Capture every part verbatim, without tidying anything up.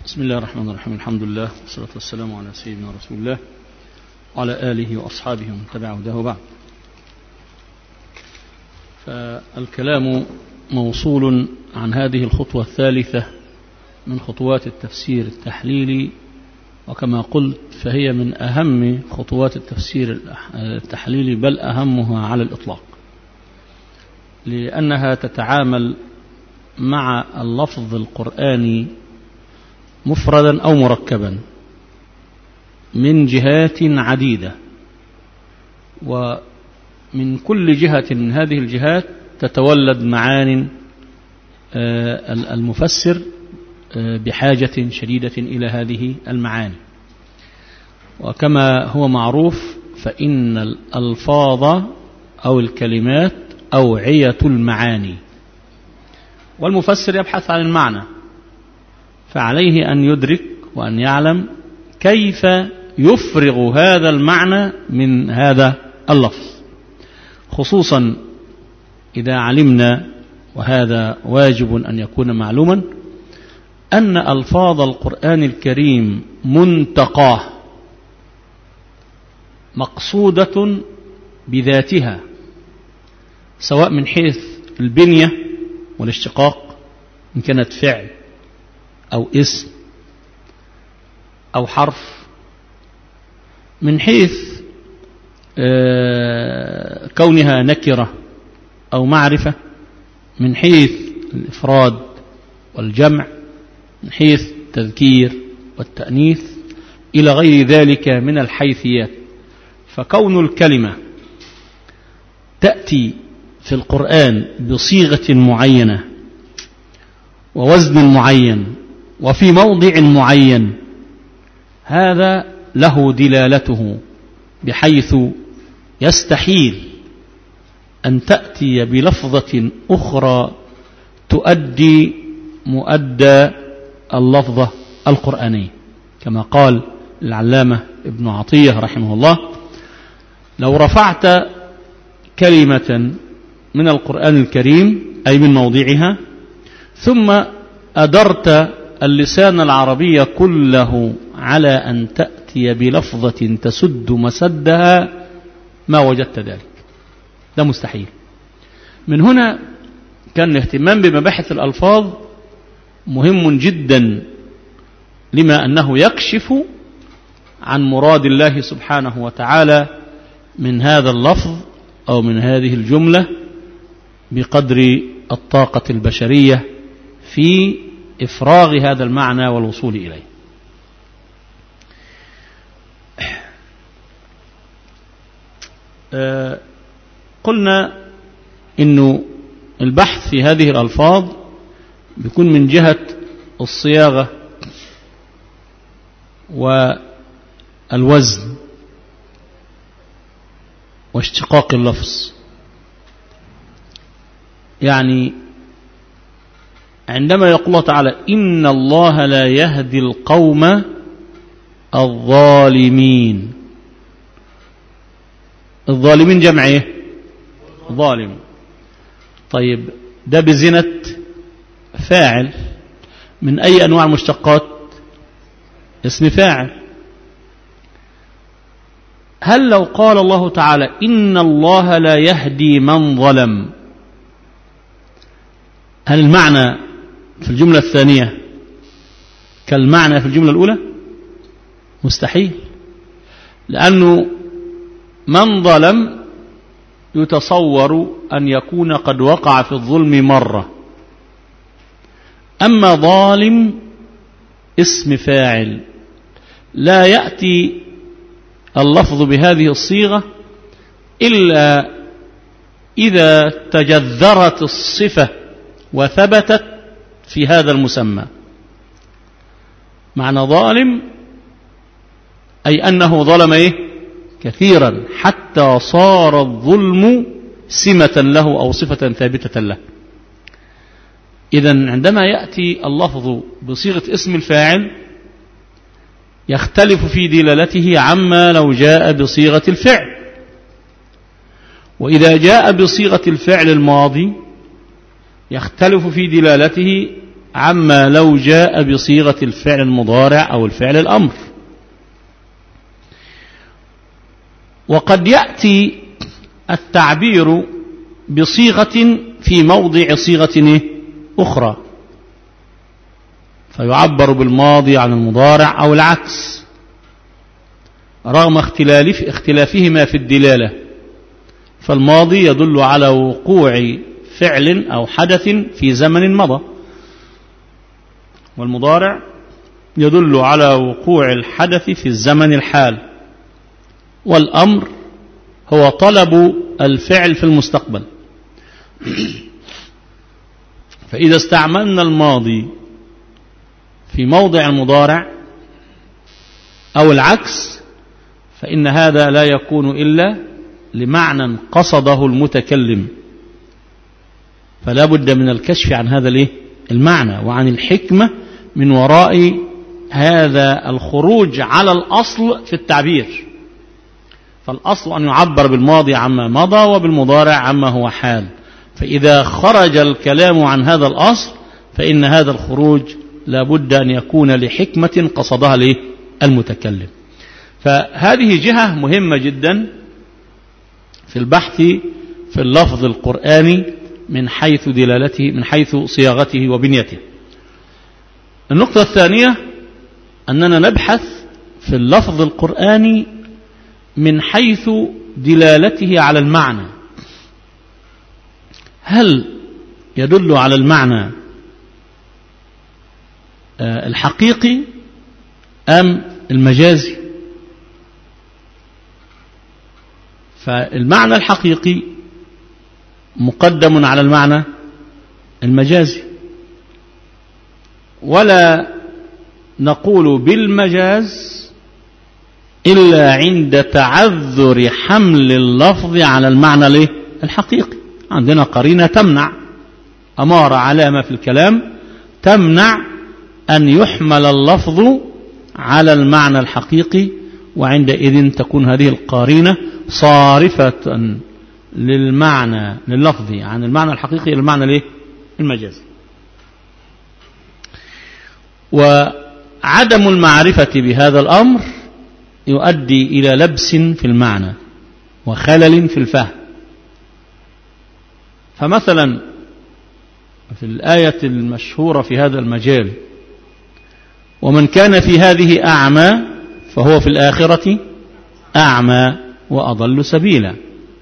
بسم الله الرحمن الرحيم. الحمد لله والصلاة والسلام على سيدنا رسول الله وعلى آله وأصحابه ومن تبع هداه بعد. فالكلام موصول عن هذه الخطوة الثالثة من خطوات التفسير التحليلي، وكما قلت فهي من أهم خطوات التفسير التحليلي، بل أهمها على الإطلاق، لأنها تتعامل مع اللفظ القرآني مفردا أو مركبا من جهات عديدة، ومن كل جهة من هذه الجهات تتولد معان المفسر بحاجة شديدة إلى هذه المعاني. وكما هو معروف فإن الألفاظ أو الكلمات أوعية المعاني، والمفسر يبحث عن المعنى، فعليه أن يدرك وأن يعلم كيف يفرغ هذا المعنى من هذا اللفظ، خصوصا إذا علمنا، وهذا واجب أن يكون معلوما، أن ألفاظ القرآن الكريم منتقاه مقصودة بذاتها، سواء من حيث البنية والاشتقاق، إن كانت فعل أو اسم أو حرف، من حيث كونها نكرة أو معرفة، من حيث الإفراد والجمع، من حيث التذكير والتأنيث، إلى غير ذلك من الحيثيات. فكون الكلمة تأتي في القرآن بصيغة معينة ووزن معين وفي موضع معين، هذا له دلالته، بحيث يستحيل أن تأتي بلفظة أخرى تؤدي مؤدى اللفظة القرآنية، كما قال العلامة ابن عطية رحمه الله: لو رفعت كلمة من القرآن الكريم أي من موضعها، ثم أدرت اللسان العربي كله على أن تأتي بلفظة تسد مسدها، ما وجدت ذلك، ده مستحيل. من هنا كان الاهتمام بمباحث الألفاظ مهم جدا، لما أنه يكشف عن مراد الله سبحانه وتعالى من هذا اللفظ أو من هذه الجملة بقدر الطاقة البشرية في إفراغ هذا المعنى والوصول إليه. آه قلنا إنه البحث في هذه الألفاظ بيكون من جهة الصياغة والوزن واشتقاق اللفظ. يعني عندما يقول الله تعالى: إن الله لا يهدي القوم الظالمين، الظالمين جمع ايه؟ ظالم. طيب ده بزنة فاعل من أي أنواع المشتقات؟ اسم فاعل. هل لو قال الله تعالى: إن الله لا يهدي من ظلم، هل المعنى في الجملة الثانية كالمعنى في الجملة الأولى؟ مستحيل، لأنه من ظلم يتصور أن يكون قد وقع في الظلم مرة، أما ظالم اسم فاعل لا يأتي اللفظ بهذه الصيغة إلا إذا تجذرت الصفة وثبتت في هذا المسمى. معنى ظالم أي أنه ظلم إيه؟ كثيرا، حتى صار الظلم سمة له أو صفة ثابتة له. إذن عندما يأتي اللفظ بصيغة اسم الفاعل يختلف في دلالته عما لو جاء بصيغة الفعل، وإذا جاء بصيغة الفعل الماضي يختلف في دلالته عما لو جاء بصيغة الفعل المضارع أو الفعل الأمر. وقد يأتي التعبير بصيغة في موضع صيغة أخرى، فيعبر بالماضي عن المضارع أو العكس رغم اختلافهما في الدلالة. فالماضي يدل على وقوع فعل أو حدث في زمن مضى، والمضارع يدل على وقوع الحدث في الزمن الحال، والأمر هو طلب الفعل في المستقبل. فإذا استعملنا الماضي في موضع المضارع أو العكس فإن هذا لا يكون إلا لمعنى قصده المتكلم، فلا بد من الكشف عن هذا المعنى وعن الحكمة من وراء هذا الخروج على الأصل في التعبير. فالأصل أن يعبر بالماضي عما مضى وبالمضارع عما هو حال، فإذا خرج الكلام عن هذا الأصل فإن هذا الخروج لا بد أن يكون لحكمة قصدها المتكلم. فهذه جهة مهمة جدا في البحث في اللفظ القرآني من حيث دلالته، من حيث صياغته وبنيته. النقطة الثانية أننا نبحث في اللفظ القرآني من حيث دلالته على المعنى، هل يدل على المعنى الحقيقي أم المجازي؟ فالمعنى الحقيقي مقدم على المعنى المجازي، ولا نقول بالمجاز إلا عند تعذر حمل اللفظ على المعنى الحقيقي. عندنا قرينة تمنع، أمارة علامة في الكلام تمنع أن يحمل اللفظ على المعنى الحقيقي، وعندئذ تكون هذه القرينة صارفة للمعنى لللفظ عن المعنى الحقيقي إلى المعنى المجازي. وعدم المعرفة بهذا الأمر يؤدي إلى لبس في المعنى وخلل في الفهم. فمثلا في الآية المشهورة في هذا المجال: ومن كان في هذه أعمى فهو في الآخرة أعمى وأضل سبيلا.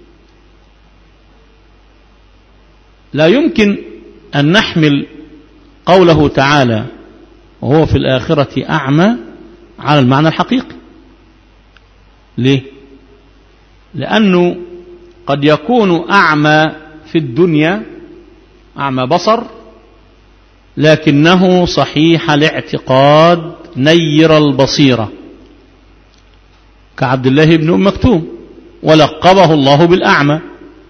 لا يمكن أن نحمل قوله تعالى وهو في الآخرة أعمى على المعنى الحقيقي. ليه؟ لأنه قد يكون أعمى في الدنيا أعمى بصر لكنه صحيح الاعتقاد نير البصيرة، كعبد الله بن أم مكتوم ولقبه الله بالأعمى.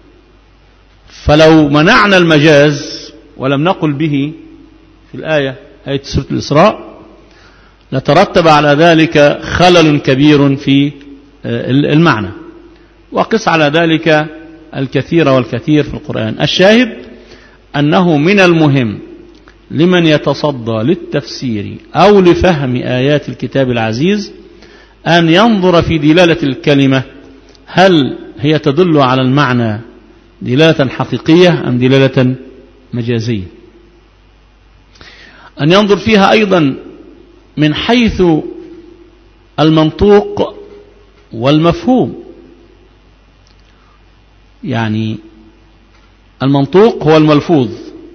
فلو منعنا المجاز ولم نقل به في الآية آية سورة الإسراء لترتب على ذلك خلل كبير في المعنى. وقس على ذلك الكثير والكثير في القرآن. الشاهد أنه من المهم لمن يتصدى للتفسير أو لفهم آيات الكتاب العزيز أن ينظر في دلالة الكلمة، هل هي تدل على المعنى دلالة حقيقية أم دلالة مجازية. أن ينظر فيها أيضا من حيث المنطوق والمفهوم. يعني المنطوق هو الملفوظ،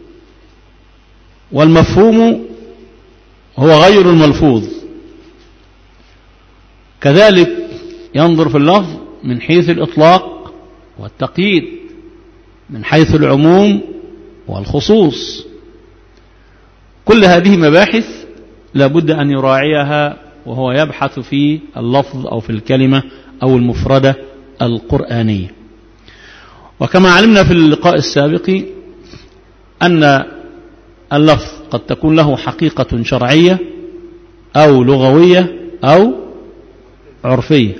والمفهوم هو غير الملفوظ. كذلك ينظر في اللفظ من حيث الإطلاق والتقييد، من حيث العموم والخصوص. كل هذه مباحث لابد أن يراعيها وهو يبحث في اللفظ أو في الكلمة أو المفردة القرآنية. وكما علمنا في اللقاء السابق أن اللفظ قد تكون له حقيقة شرعية أو لغوية أو عرفية.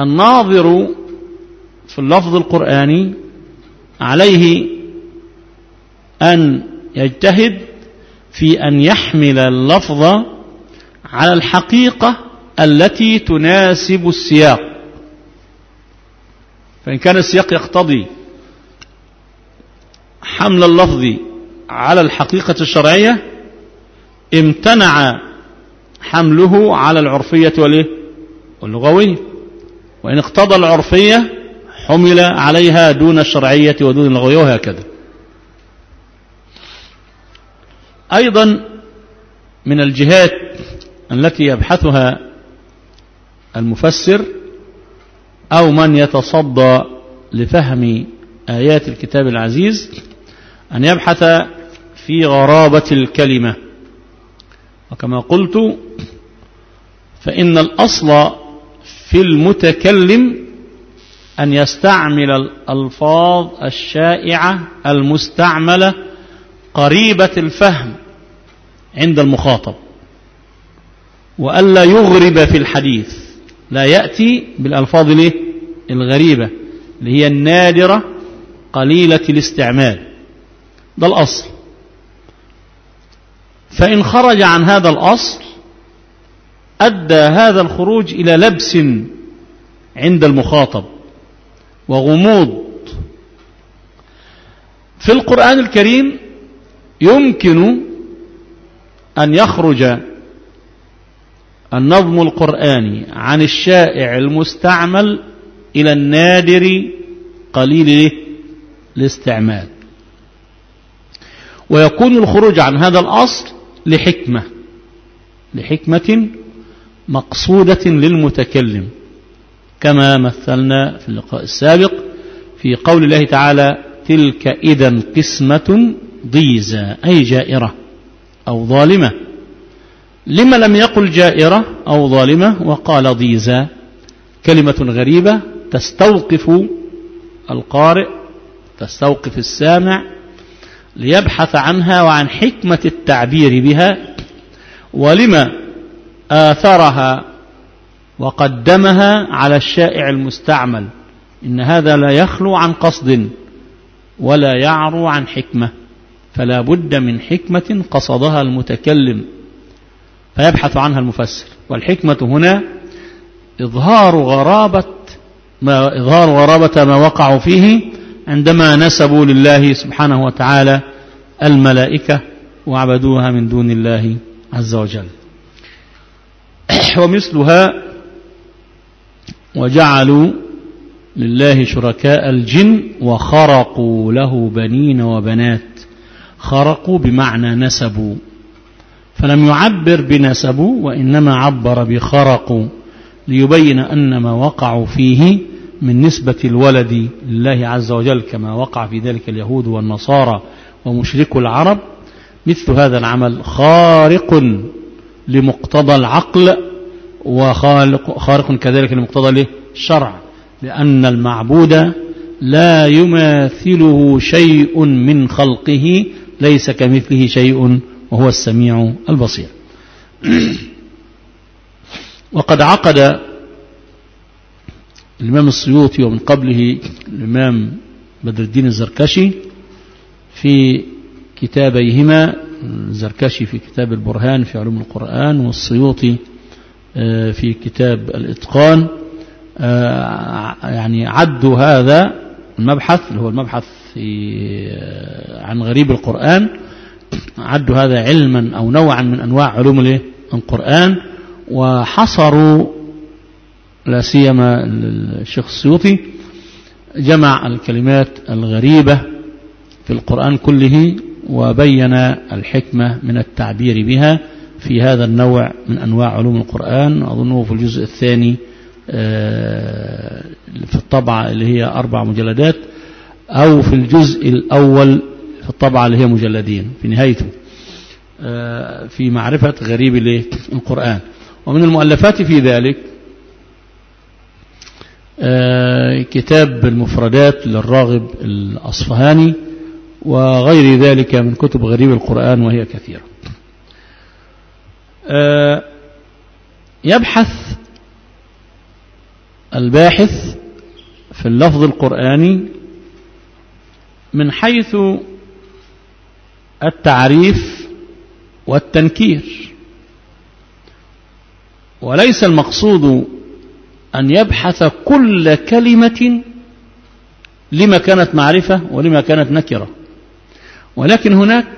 والناظر في اللفظ القرآني عليه أن يجتهد في أن يحمل اللفظ على الحقيقة التي تناسب السياق. فإن كان السياق يقتضي حمل اللفظ على الحقيقة الشرعية امتنع حمله على العرفية واللغوية، وإن اقتضى العرفية حمل عليها دون الشرعية ودون اللغوية، وهكذا. أيضا من الجهات التي يبحثها المفسر أو من يتصدى لفهم آيات الكتاب العزيز أن يبحث في غرابة الكلمة. وكما قلت فإن الأصل في المتكلم أن يستعمل الألفاظ الشائعة المستعملة قريبة الفهم عند المخاطب، وألا يغرب في الحديث، لا يأتي بالألفاظ الغريبة اللي هي النادرة قليلة الاستعمال. ده الأصل. فإن خرج عن هذا الأصل أدى هذا الخروج إلى لبس عند المخاطب وغموض. في القرآن الكريم يمكن أن يخرج النظم القرآني عن الشائع المستعمل إلى النادر قليل الاستعمال، ويكون الخروج عن هذا الأصل لحكمة لحكمة مقصودة للمتكلم، كما مثلنا في اللقاء السابق في قول الله تعالى: تلك إذا قسمة ضيزى، أي جائرة أو ظالمة. لما لم يقل جائرة أو ظالمة وقال ضيزى؟ كلمة غريبة تستوقف القارئ، تستوقف السامع ليبحث عنها وعن حكمة التعبير بها، ولما آثرها وقدمها على الشائع المستعمل. إن هذا لا يخلو عن قصد ولا يعرو عن حكمة، فلا بد من حكمة قصدها المتكلم فيبحث عنها المفسر. والحكمة هنا إظهار غرابة ما إظهار غرابة ما وقعوا فيه عندما نسبوا لله سبحانه وتعالى الملائكة وعبدوها من دون الله عز وجل. ومثلها: وجعلوا لله شركاء الجن وخرقوا له بنين وبنات. خرقوا بمعنى نسبوا، فلم يعبر بنسبوا وإنما عبر بخرقوا ليبين أن ما وقعوا فيه من نسبة الولد لله عز وجل كما وقع في ذلك اليهود والنصارى ومشركو العرب، مثل هذا العمل خارق لمقتضى العقل وخارق كذلك لمقتضى الشرع، لأن المعبود لا يماثله شيء من خلقه، ليس كمثله شيء وهو السميع البصير. وقد عقد الإمام السيوطي ومن قبله الإمام بدر الدين الزركشي في كتابيهما، الزركشي في كتاب البرهان في علوم القرآن، والسيوطي في كتاب الإتقان، يعني عدوا هذا المبحث اللي هو المبحث عن غريب القرآن، عدوا هذا علما أو نوعا من أنواع علوم القرآن، وحصروا لا سيما الشيخ السيوطي جمع الكلمات الغريبة في القرآن كله وبين الحكمة من التعبير بها في هذا النوع من أنواع علوم القرآن. أظنه في الجزء الثاني في الطبعة اللي هي أربع مجلدات، أو في الجزء الأول في الطبعة اللي هي مجلدين في نهايته، في معرفة غريب القرآن. ومن المؤلفات في ذلك كتاب المفردات للراغب الأصفهاني وغير ذلك من كتب غريب القرآن وهي كثيرة. يبحث الباحث في اللفظ القرآني من حيث التعريف والتنكير، وليس المقصود أن يبحث كل كلمة لما كانت معرفة ولما كانت نكرة، ولكن هناك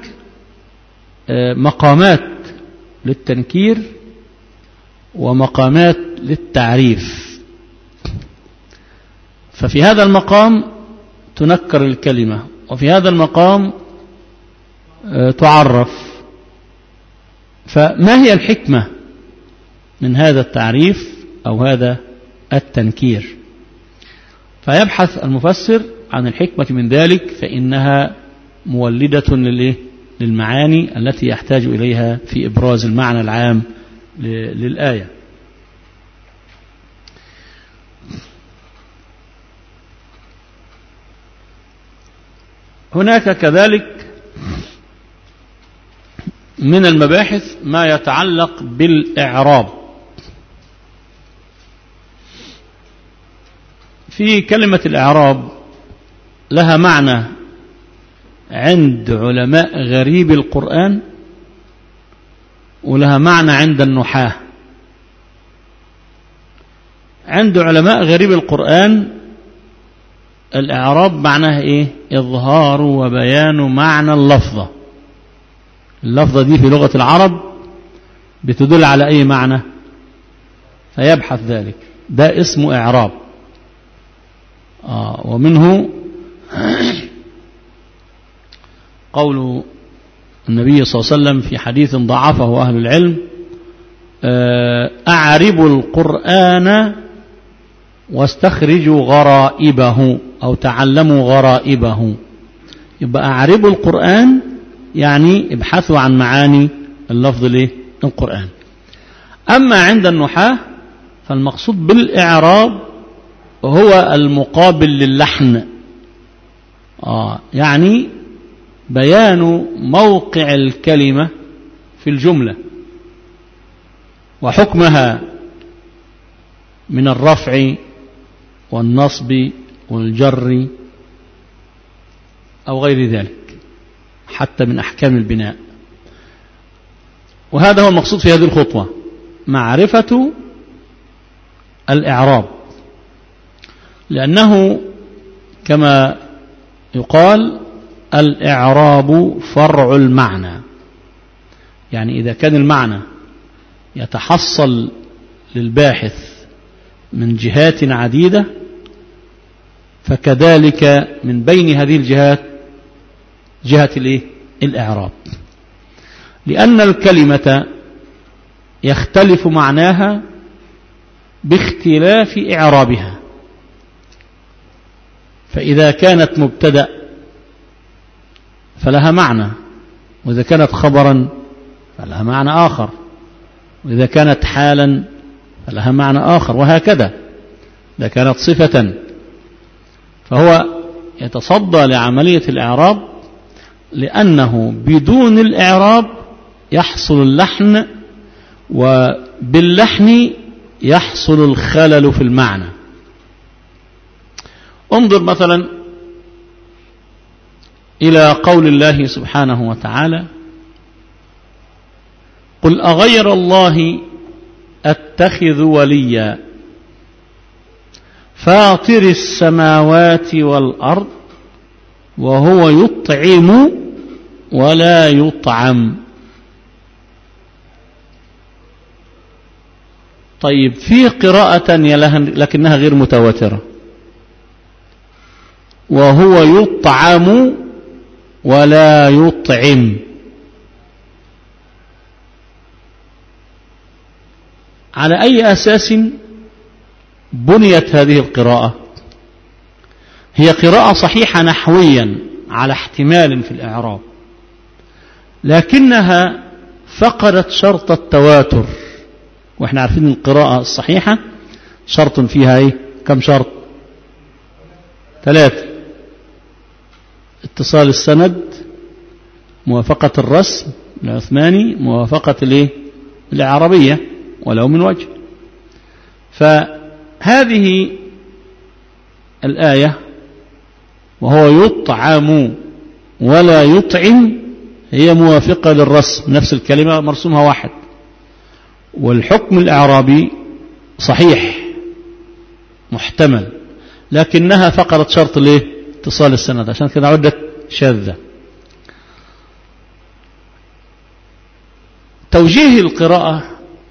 مقامات للتنكير ومقامات للتعريف. ففي هذا المقام تنكر الكلمة، وفي هذا المقام تعرف. فما هي الحكمة من هذا التعريف أو هذا التنكير؟ فيبحث المفسر عن الحكمة من ذلك، فإنها مولدة للمعاني التي يحتاج إليها في إبراز المعنى العام للآية. هناك كذلك من المباحث ما يتعلق بالإعراب. في كلمة الإعراب لها معنى عند علماء غريب القرآن، ولها معنى عند النحاة. عند علماء غريب القرآن الإعراب معناه إيه؟ إظهار وبيان معنى اللفظة. اللفظة دي في لغة العرب بتدل على أي معنى؟ فيبحث ذلك، ده اسمه إعراب. آه ومنه قول النبي صلى الله عليه وسلم في حديث ضعفه أهل العلم: أعربوا القرآن واستخرجوا غرائبه، أو تعلموا غرائبه. يبقى أعربوا القرآن يعني ابحثوا عن معاني اللفظ له القرآن. أما عند النحاة فالمقصود بالإعراب هو المقابل للحن، آه يعني بيان موقع الكلمة في الجملة وحكمها من الرفع والنصب والجر أو غير ذلك، حتى من أحكام البناء. وهذا هو المقصود في هذه الخطوة، معرفة الإعراب، لأنه كما يقال الإعراب فرع المعنى. يعني إذا كان المعنى يتحصل للباحث من جهات عديدة، فكذلك من بين هذه الجهات جهة الإيه؟ الإعراب، لأن الكلمة يختلف معناها باختلاف إعرابها. فإذا كانت مبتدأ فلها معنى، وإذا كانت خبرا فلها معنى آخر، وإذا كانت حالا فلها معنى آخر، وهكذا. إذا كانت صفة فهو يتصدى لعملية الإعراب، لأنه بدون الإعراب يحصل اللحن، وباللحن يحصل الخلل في المعنى. انظر مثلا إلى قول الله سبحانه وتعالى: قل أغير الله أتخذ وليا فاطر السماوات والأرض وهو يطعم ولا يطعم. طيب في قراءة تانية لكنها غير متواترة: وهو يطعم ولا يطعم. على أي أساس بنيت هذه القراءة؟ هي قراءة صحيحة نحويا على احتمال في الإعراب، لكنها فقدت شرط التواتر. وإحنا عارفين القراءة الصحيحة شرط فيها إيه؟ كم شرط؟ ثلاثة: اتصال السند، موافقة الرسم العثماني، موافقة الإيه؟ العربية ولو من وجه. فهذه الآية وهو يطعم ولا يطعم هي موافقة للرسم، نفس الكلمة مرسومها واحد، والحكم الإعرابي صحيح محتمل، لكنها فقرت شرط ليه؟ اتصال السند، عشان كده عدت شاذة. توجيه القراءة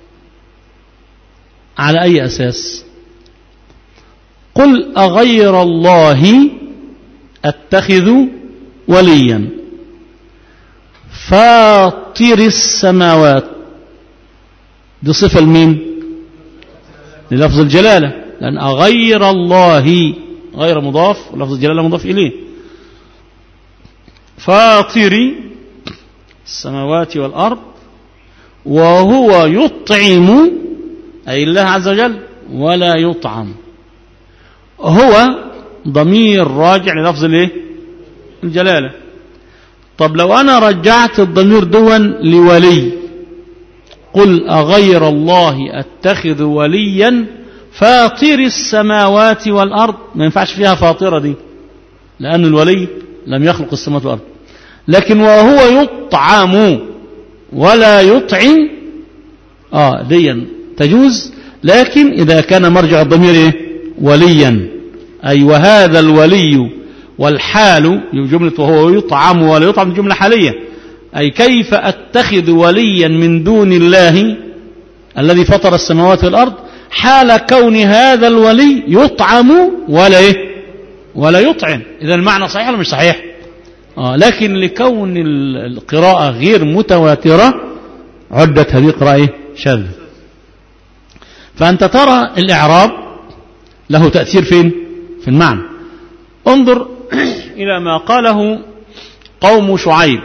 على أي أساس؟ قل أغير الله أتخذ وليا فاطر السماوات، دي صفة لمين؟ للفظ الجلالة، لأن أغير الله غير مضاف ولفظ الجلالة مضاف إليه. فاطر السماوات والأرض وهو يطعم، أي الله عز وجل، ولا يطعم. هو ضمير راجع للفظ الايه؟ الجلالة. طب لو أنا رجعت الضمير دون لولي، قل أغير الله أتخذ وليا فاطر السماوات والأرض، ما ينفعش فيها فاطرة دي، لأن الولي لم يخلق السماوات والأرض. لكن وهو يطعم ولا يطعم، آه ديا تجوز، لكن إذا كان مرجع الضمير إيه؟ وليا، أي وهذا الولي، والحال جملة وهو يطعم ولا يطعم جملة حالية، أي كيف أتخذ وليا من دون الله الذي فطر السماوات والأرض حال كون هذا الولي يطعم ولا إيه؟ ولا يطعم. إذا المعنى صحيح ولا مش صحيح؟ آه لكن لكون القراءة غير متواترة عدت هذه قراءة شاذة. فأنت ترى الإعراب له تأثير فين؟ في المعنى. انظر إلى ما قاله قوم شعيب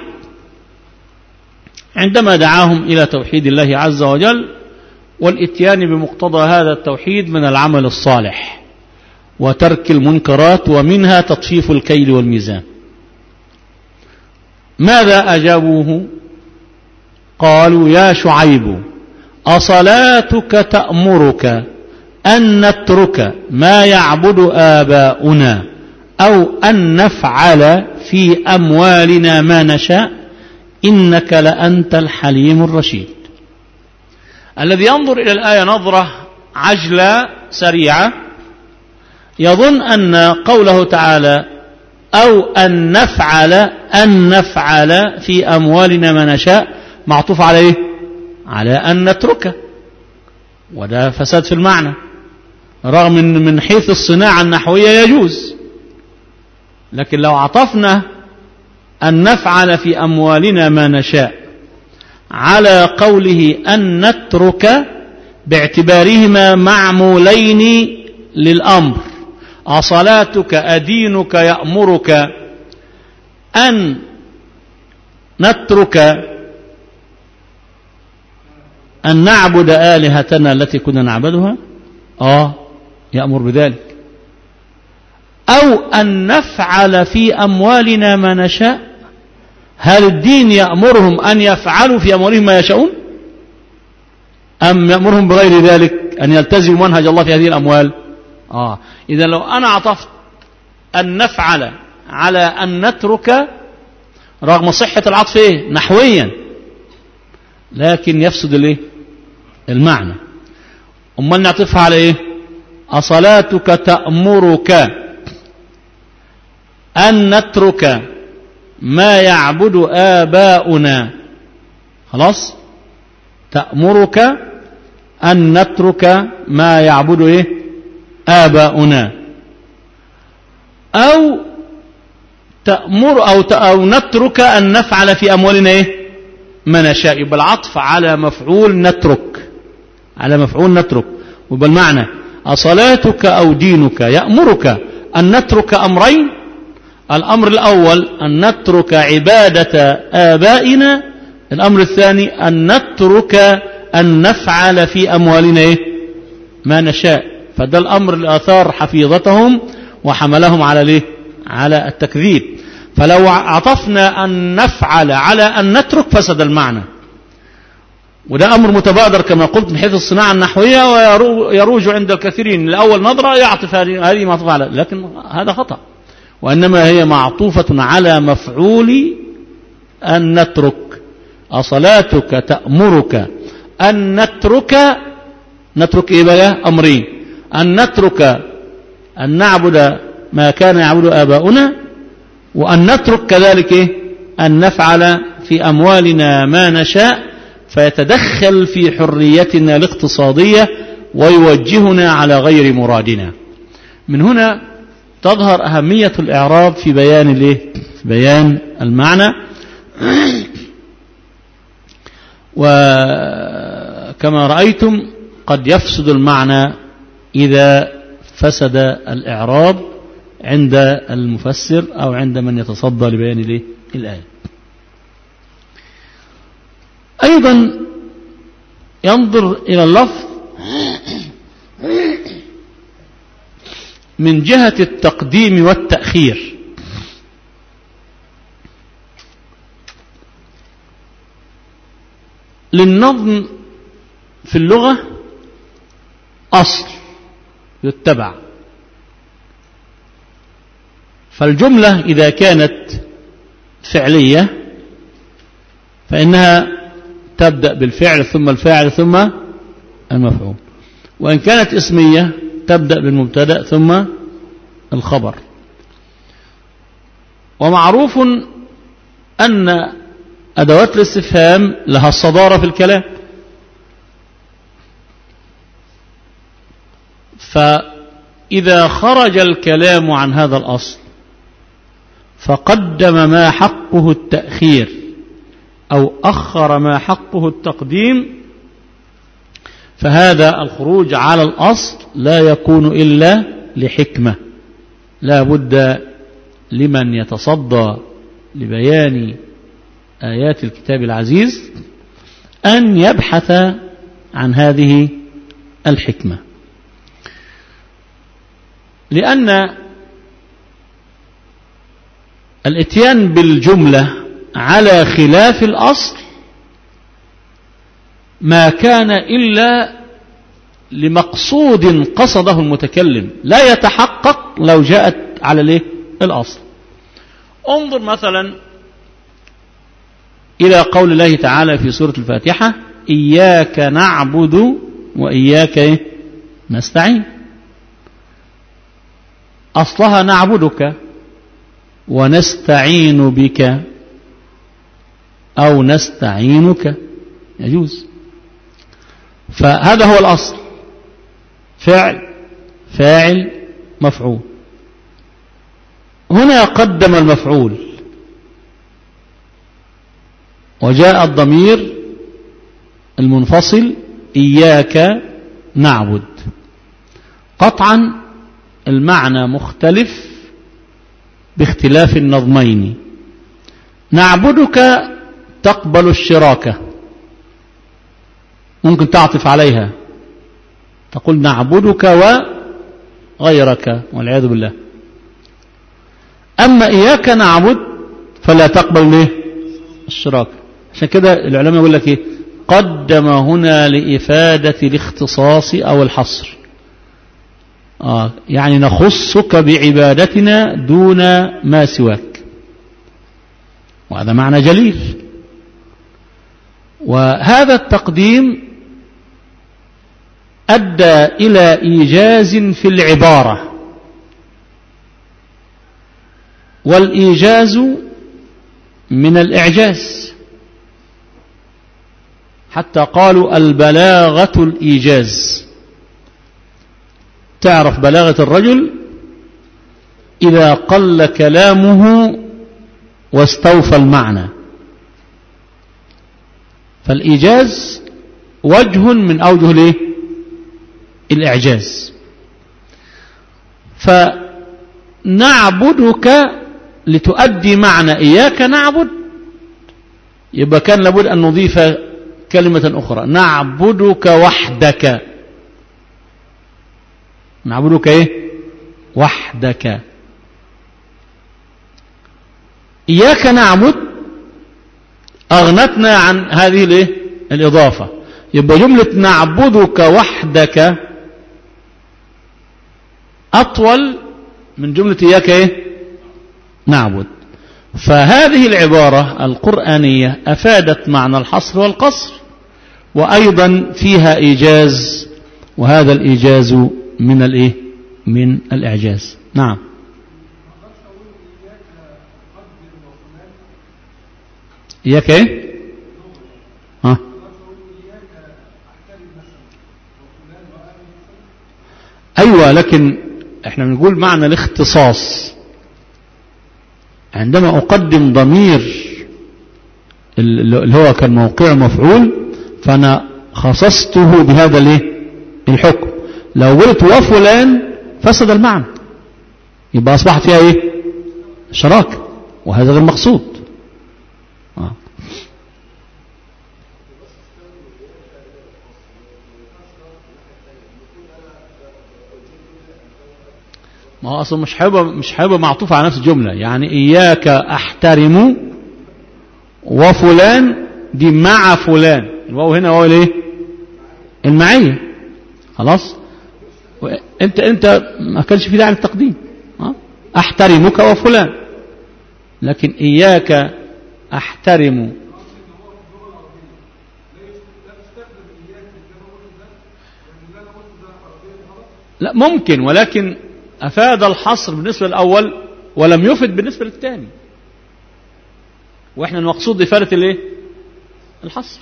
عندما دعاهم إلى توحيد الله عز وجل والإتيان بمقتضى هذا التوحيد من العمل الصالح وترك المنكرات، ومنها تطفيف الكيل والميزان. ماذا أجابوه؟ قالوا يا شعيب أصلاتك تأمرك أن نترك ما يعبد آباؤنا أو أن نفعل في أموالنا ما نشاء إنك لأنت الحليم الرشيد. الذي ينظر إلى الآية نظرة عجلة سريعة يظن أن قوله تعالى أو أن نفعل أن نفعل في أموالنا ما نشاء معطوف على إيه؟ على أن نتركه، وده فساد في المعنى، رغم أن من حيث الصناعة النحوية يجوز، لكن لو عطفنا أن نفعل في أموالنا ما نشاء على قوله أن نترك باعتبارهما معمولين للأمر، أصلاتك أدينك يأمرك أن نترك أن نعبد آلهتنا التي كنا نعبدها، آه يأمر بذلك، أو أن نفعل في أموالنا ما نشاء، هل الدين يأمرهم أن يفعلوا في أموالهم ما يشاءون أم يأمرهم بغير ذلك أن يلتزموا منهج الله في هذه الأموال؟ آه إذا لو أنا عطفت أن نفعل على أن نترك رغم صحة العطف إيه؟ نحويا، لكن يفسد الإيه؟ المعنى. أمال نعطفها على إيه؟ أصلاتك تأمرك أن نترك ما يعبد آباؤنا، خلاص، تأمرك أن نترك ما يعبد إيه؟ آباؤنا، أو تأمر أو, أو نترك أن نفعل في أموالنا إيه؟ ما نشاء. يبقى العطف على مفعول نترك، على مفعول نترك، ويبقى المعنى أصلاتك أو دينك يأمرك أن نترك أمرين، الأمر الأول أن نترك عبادة آبائنا، الأمر الثاني أن نترك أن نفعل في أموالنا إيه؟ ما نشاء. فده الأمر الآثار حفيظتهم وحملهم على ليه؟ على التكذيب. فلو عطفنا أن نفعل على أن نترك فسد المعنى، وده أمر متبادر كما قلت من حيث الصناعة النحوية، ويروج عند الكثيرين لأول نظرة يعطف هذه معطوفة على، لكن هذا خطأ، وإنما هي معطوفة على مفعول أن نترك، أصلاتك تأمرك أن نترك نترك إيه بقى؟ أمرين: أن نترك أن نعبد ما كان يعبد آباؤنا، وأن نترك كذلك إيه؟ أن نفعل في أموالنا ما نشاء فيتدخل في حريتنا الاقتصادية ويوجهنا على غير مرادنا. من هنا تظهر أهمية الإعراب في بيان الإيه؟ في بيان المعنى. وكما رأيتم قد يفسد المعنى إذا فسد الإعراب عند المفسر أو عند من يتصدى لبيان الإيه؟ الآية. أيضا ينظر إلى اللفظ من جهة التقديم والتأخير. للنظم في اللغة أصل يتبع، فالجملة إذا كانت فعلية فإنها تبدأ بالفعل ثم الفاعل ثم المفعول، وإن كانت اسمية تبدأ بالمبتدأ ثم الخبر. ومعروف أن أدوات الاستفهام لها الصدارة في الكلام، فإذا خرج الكلام عن هذا الأصل فقدم ما حقه التأخير أو أخر ما حقه التقديم، فهذا الخروج على الأصل لا يكون إلا لحكمة. لا بد لمن يتصدى لبيان آيات الكتاب العزيز أن يبحث عن هذه الحكمة، لأن الاتيان بالجملة على خلاف الأصل ما كان إلا لمقصود قصده المتكلم لا يتحقق لو جاءت على الايه؟ الأصل. انظر مثلا إلى قول الله تعالى في سورة الفاتحة: إياك نعبد وإياك نستعين. أصلها نعبدك ونستعين بك أو نستعينك، يجوز. فهذا هو الأصل: فعل فاعل مفعول. هنا قدم المفعول وجاء الضمير المنفصل إياك نعبد. قطعا المعنى مختلف باختلاف النظمين. نعبدك تقبل الشراكة، ممكن تعطف عليها تقول نعبدك وغيرك والعياذ بالله. أما إياك نعبد فلا تقبل له الشراكة. عشان كده العلماء يقول لك إيه؟ قدم هنا لإفادة الاختصاص أو الحصر. آه يعني نخصك بعبادتنا دون ما سواك، وهذا معنى جليل. وهذا التقديم أدى إلى إيجاز في العبارة، والإيجاز من الإعجاز، حتى قالوا البلاغة الإيجاز. تعرف بلاغة الرجل إذا قل كلامه واستوفى المعنى. فالإيجاز وجه من أوجه الايه؟ الإعجاز. فنعبدك لتؤدي معنى إياك نعبد، يبقى كان لابد أن نضيف كلمة أخرى: نعبدك وحدك. نعبدك إيه؟ وحدك. إياك نعبد أغنتنا عن هذه الايه؟ الإضافة. يبقى جملة نعبدك وحدك أطول من جملة إياك إيه؟ نعبد. فهذه العبارة القرآنية أفادت معنى الحصر والقصر، وأيضا فيها إيجاز، وهذا الإيجاز من الإيه؟ من الإعجاز. نعم. إياك إيه؟ ها؟ أيوة، لكن احنا بنقول معنى الاختصاص. عندما أقدم ضمير اللي هو كان موقع مفعول، فأنا خصصته بهذا الايه؟ الحكم. لو قلت وفلان فسد المعنى، يبقى أصبحت فيها ايه؟ شراكة، وهذا غير مقصود. آه. ما هو أصلا مش حابة مش حابة معطوف على نفس الجملة. يعني إياك أحترم وفلان دي مع فلان، الواو هنا واو الايه؟ المعية. خلاص، انت انت ما كانش في داعي للتقديم. احترمك وفلان، لكن إياك أحترم. لا ممكن، ولكن أفاد الحصر بالنسبة للأول ولم يفد بالنسبة للثاني، وإحنا المقصود إفادة الايه؟ الحصر.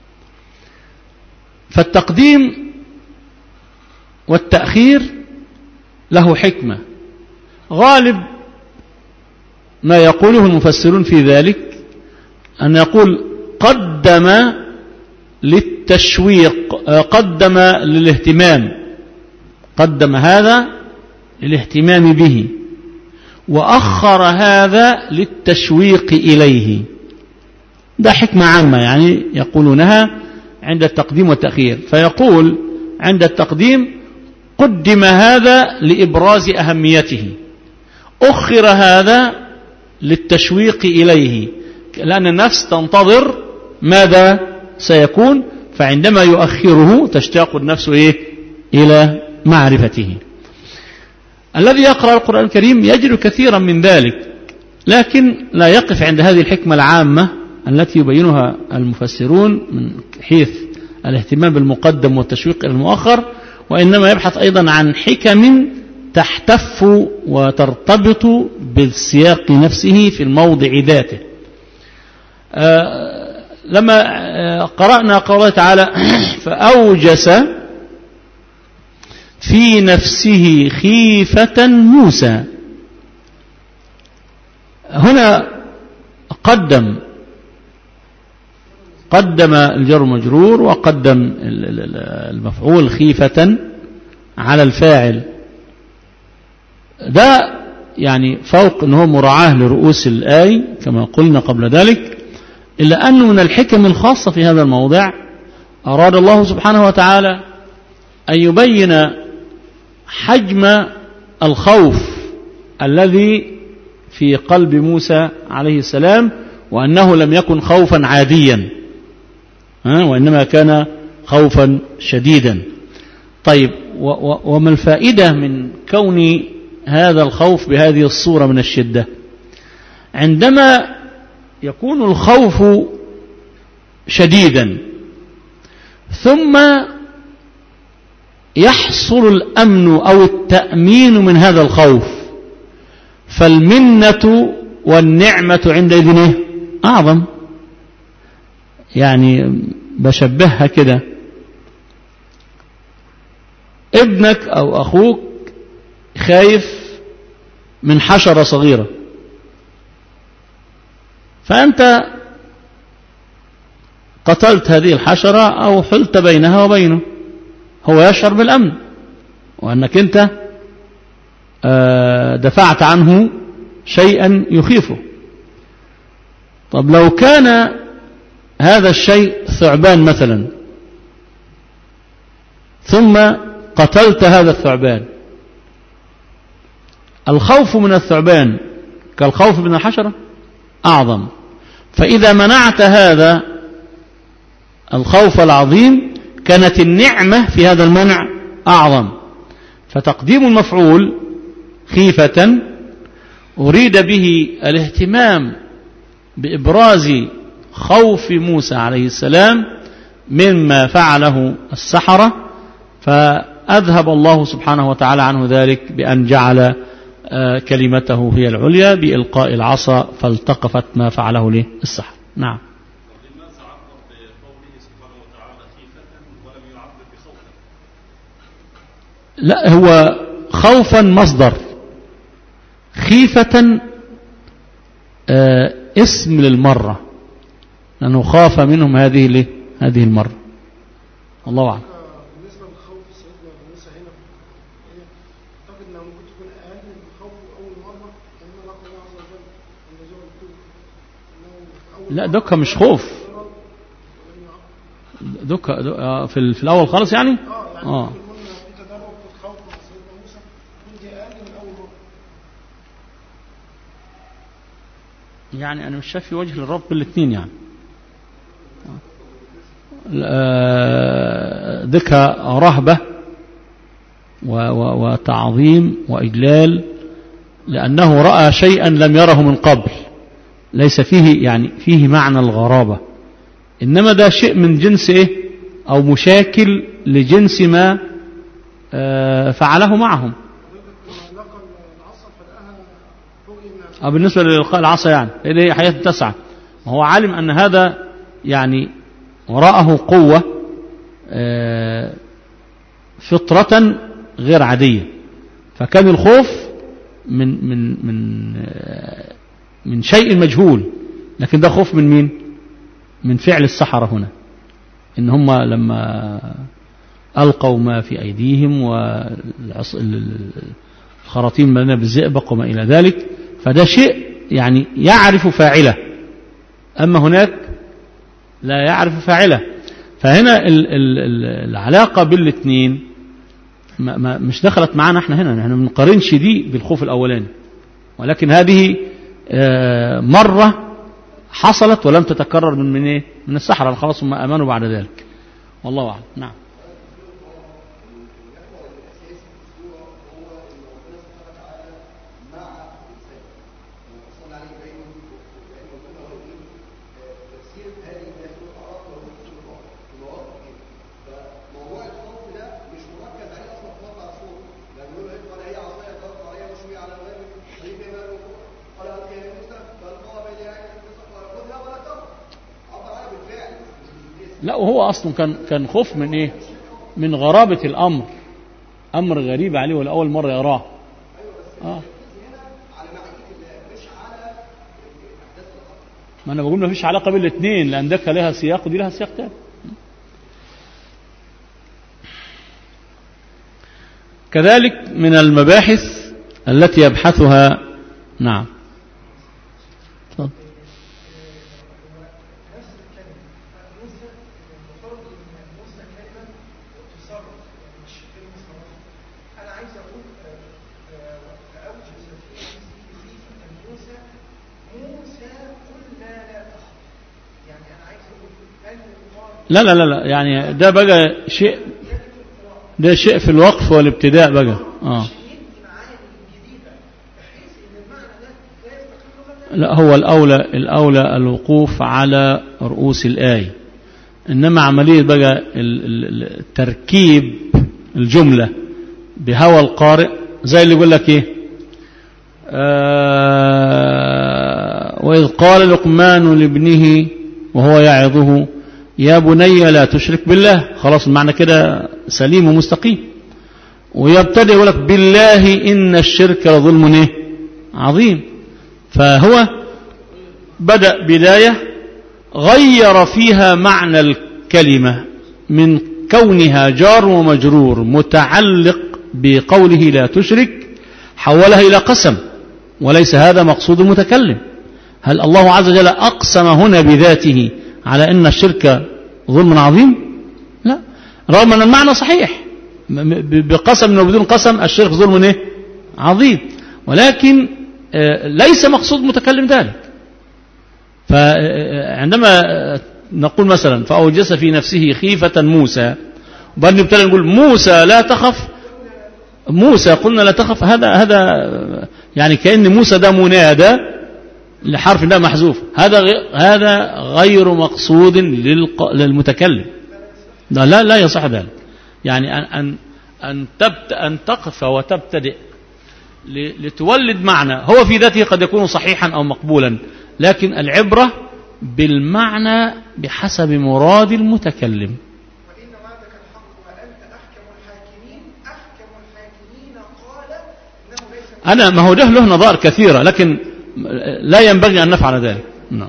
فالتقديم والتأخير له حكمة. غالب ما يقوله المفسرون في ذلك أن يقول قدم للتشويق، قدم للاهتمام، قدم هذا للاهتمام به، وأخر هذا للتشويق إليه. ده حكمة عامة يعني يقولونها عند التقديم والتأخير. فيقول عند التقديم قدم هذا لإبراز أهميته، أخر هذا للتشويق إليه، لأن النفس تنتظر ماذا سيكون، فعندما يؤخره تشتاق النفس إيه؟ إلى معرفته. الذي يقرأ القرآن الكريم يجد كثيرا من ذلك، لكن لا يقف عند هذه الحكمة العامة التي يبينها المفسرون من حيث الاهتمام بالمقدم والتشويق إلى المؤخر، وإنما يبحث أيضا عن حكم تحتف وترتبط بالسياق نفسه في الموضع ذاته. آه لما آه قرأنا قوله تعالى فأوجس في نفسه خيفة موسى، هنا قدم قدم الجر مجرور، وقدم المفعول خيفة على الفاعل. ده يعني فوق أنه مراعاة لرؤوس الآي كما قلنا قبل ذلك، إلا أنه من الحكم الخاصة في هذا الموضع أراد الله سبحانه وتعالى أن يبين حجم الخوف الذي في قلب موسى عليه السلام، وأنه لم يكن خوفا عاديا، وإنما كان خوفا شديدا. طيب، وما الفائدة من كون هذا الخوف بهذه الصورة من الشدة؟ عندما يكون الخوف شديدا ثم يحصل الأمن أو التأمين من هذا الخوف، فالمنة والنعمة عندئذ أعظم. يعني بشبهها كده، ابنك أو أخوك خايف من حشرة صغيرة، فأنت قتلت هذه الحشرة أو حلت بينها وبينه، هو يشعر بالأمن وأنك أنت دفعت عنه شيئا يخيفه. طب لو كان هذا الشيء ثعبان مثلا، ثم قتلت هذا الثعبان، الخوف من الثعبان كالخوف من الحشرة أعظم. فإذا منعت هذا الخوف العظيم كانت النعمة في هذا المنع أعظم. فتقديم المفعول خيفة أريد به الاهتمام بإبراز خوف موسى عليه السلام مما فعله السحرة، فأذهب الله سبحانه وتعالى عنه ذلك بأن جعل كلمته هي العليا بإلقاء العصا فالتقفت ما فعله له السحر. نعم. لماذا عبر بقوله سبحانه وتعالى خيفة ولم يعبر بخوفا؟ لا، هو خوفا مصدر، خيفة آه اسم للمرة، لأنه خاف منهم هذه هذه المرة. الله أعلم. بالنسبة للخوف سيدنا موسى هنا أعتقد أنه ممكن تكون أقل من خوفه أول مرة كما لقى الله عز وجل عند جبل الطور. لا دكة مش خوف، دكة في في الأول خالص يعني. اه يعني اه في تدرج في الخوف مع سيدنا موسى دي أقل من أول مرة. يعني أنا مش شايف في وجه للربط بالاثنين يعني. ذكى رهبة وتعظيم وإجلال، لأنه رأى شيئا لم يره من قبل، ليس فيه يعني فيه معنى الغرابة، إنما ده شيء من جنس إيه أو مشاكل لجنس ما فعله معهم. أو بالنسبة للقاء العصا يعني هي حياة تسعة، وهو عالم أن هذا يعني وراءه قوة فطرة غير عادية، فكان الخوف من من من من شيء مجهول، لكن ده خوف من مين؟ من فعل السحرة هنا، إن هم لما ألقوا ما في أيديهم والخراطيم ملنا بالزئبق وما إلى ذلك، فده شيء يعني يعرف فاعله، أما هناك لا يعرف فاعله. فهنا ال ال ال العلاقة بالاثنين ما ما مش دخلت معنا احنا هنا، احنا ما بنقارنش دي بالخوف الأولاني، ولكن هذه مرة حصلت ولم تتكرر من من ايه؟ من السحرة، خلاص هم آمنوا بعد ذلك. والله أعلم. نعم. لا، وهو أصلا كان كان خوف من إيه؟ من غرابة الأمر، أمر غريب عليه ولا أول مرة يراه. آه. ما أنا بقول ما فيش علاقة بين الاثنين، لأن ده لها سياق ودي لها سياق تاني. كذلك من المباحث التي يبحثها. نعم. طب. لا لا لا لا يعني ده بقى شيء، ده شيء في الوقف والابتداء بقى. آه. لا، هو الأولى الأولى الوقوف على رؤوس الآية، إنما عملية بقى التركيب الجملة بهوى القارئ زي اللي يقول لك إيه آه وإذ قال لقمان لابنه وهو يعظه يا بني لا تشرك بالله، خلاص المعنى كده سليم ومستقيم. ويبتدئ يقول لك بالله إن الشرك لظلم إيه عظيم، فهو بدأ بداية غير فيها معنى الكلمة من كونها جار ومجرور متعلق بقوله لا تشرك، حولها إلى قسم، وليس هذا مقصود المتكلم. هل الله عز وجل أقسم هنا بذاته على أن الشرك ظلم عظيم؟ لا، رغم أن المعنى صحيح، بقسم وبدون قسم الشرك ظلم إيه عظيم، ولكن ليس مقصود متكلم ذلك. فعندما نقول مثلا فأوجس في نفسه خيفة موسى، وبعدين نبتدي نقول موسى لا تخف، موسى قلنا لا تخف، هذا هذا يعني كأن موسى ده منادى لحرف ده محذوف، هذا هذا غير مقصود للمتكلم. لا لا, لا يصح ذلك. يعني أن أن أن, تبت أن تقف وتبتدئ لتولد معنى هو في ذاته قد يكون صحيحا أو مقبولا، لكن العبرة بالمعنى بحسب مراد المتكلم. وإنما ذاك الحق وأنت أحكم الحاكمين، أحكم الحاكمين قال إنه ليس. أنا ما هو ده له نظائر كثيرة، لكن لا ينبغي أن نفعل ذلك. نعم.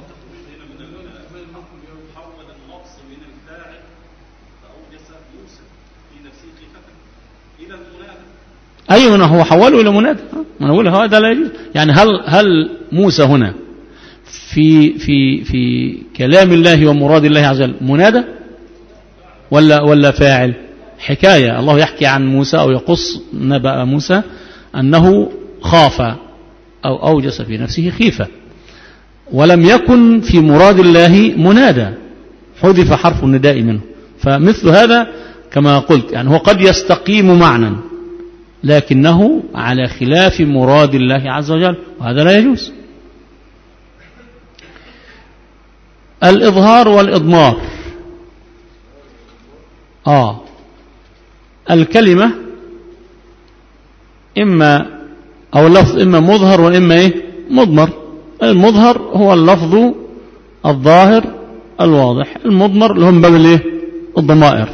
أيوة هو حوله إلى منادى. أنا أقول هذا لا يجوز. يعني هل هل موسى هنا في في في كلام الله ومراد الله عز وجل منادى ولا ولا فاعل؟ حكاية. الله يحكي عن موسى أو يقص نبأ موسى أنه خاف أو أوجس في نفسه خيفة، ولم يكن في مراد الله منادى، حذف حرف النداء منه. فمثل هذا كما قلت يعني هو قد يستقيم معنى لكنه على خلاف مراد الله عز وجل، وهذا لا يجوز. الإظهار والإضمار. آه الكلمة إما أو اللفظ إما مظهر وإما إيه مضمر. المظهر هو اللفظ الظاهر الواضح، المضمر اللي هم باب الإيه الضمائر.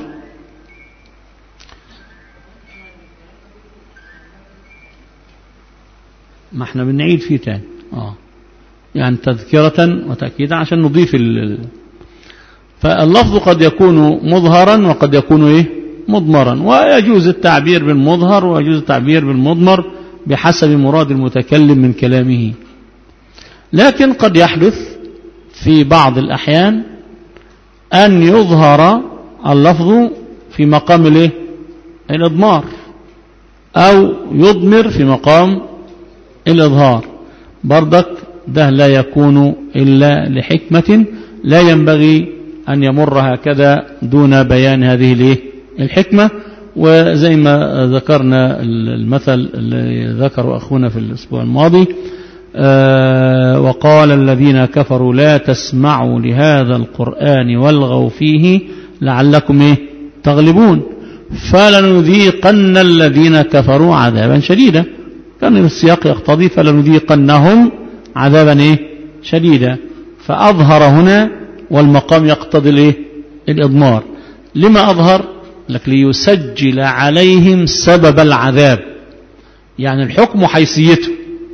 ما احنا بنعيد فيه تاني آه يعني تذكرة وتأكيدا عشان نضيف ال... فاللفظ قد يكون مظهرا وقد يكون إيه مضمرا، ويجوز التعبير بالمظهر ويجوز التعبير بالمضمر بحسب مراد المتكلم من كلامه. لكن قد يحدث في بعض الأحيان أن يظهر اللفظ في مقام الإيه الإضمار أو يضمر في مقام الإظهار، برضك ده لا يكون إلا لحكمة لا ينبغي أن يمر هكذا دون بيان هذه الإيه الحكمة. وزي ما ذكرنا المثل اللي ذكره أخونا في الأسبوع الماضي آه وقال الذين كفروا لا تسمعوا لهذا القرآن والغوا فيه لعلكم إيه تغلبون فلنذيقن الذين كفروا عذابا شديدا. كان السياق يقتضي فلنذيقنهم عذابا إيه شديدا، فأظهر هنا والمقام يقتضي الإيه الإضمار. لما أظهر لك؟ ليسجل عليهم سبب العذاب، يعني الحكم حيثيته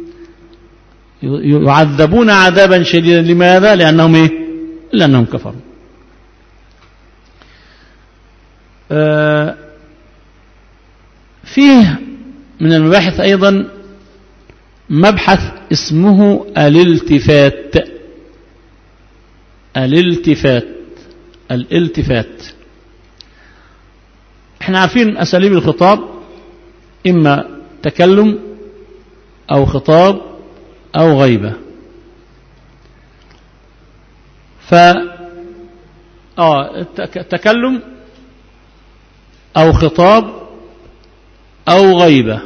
يعذبون عذابا شديدا. لماذا؟ لأنهم إيه لأنهم كفروا. آه فيه من المباحث أيضا مبحث اسمه الالتفات. الالتفات الالتفات احنا عارفين أساليب الخطاب إما تكلم أو خطاب أو غيبة. ف آه تكلم أو خطاب أو غيبة.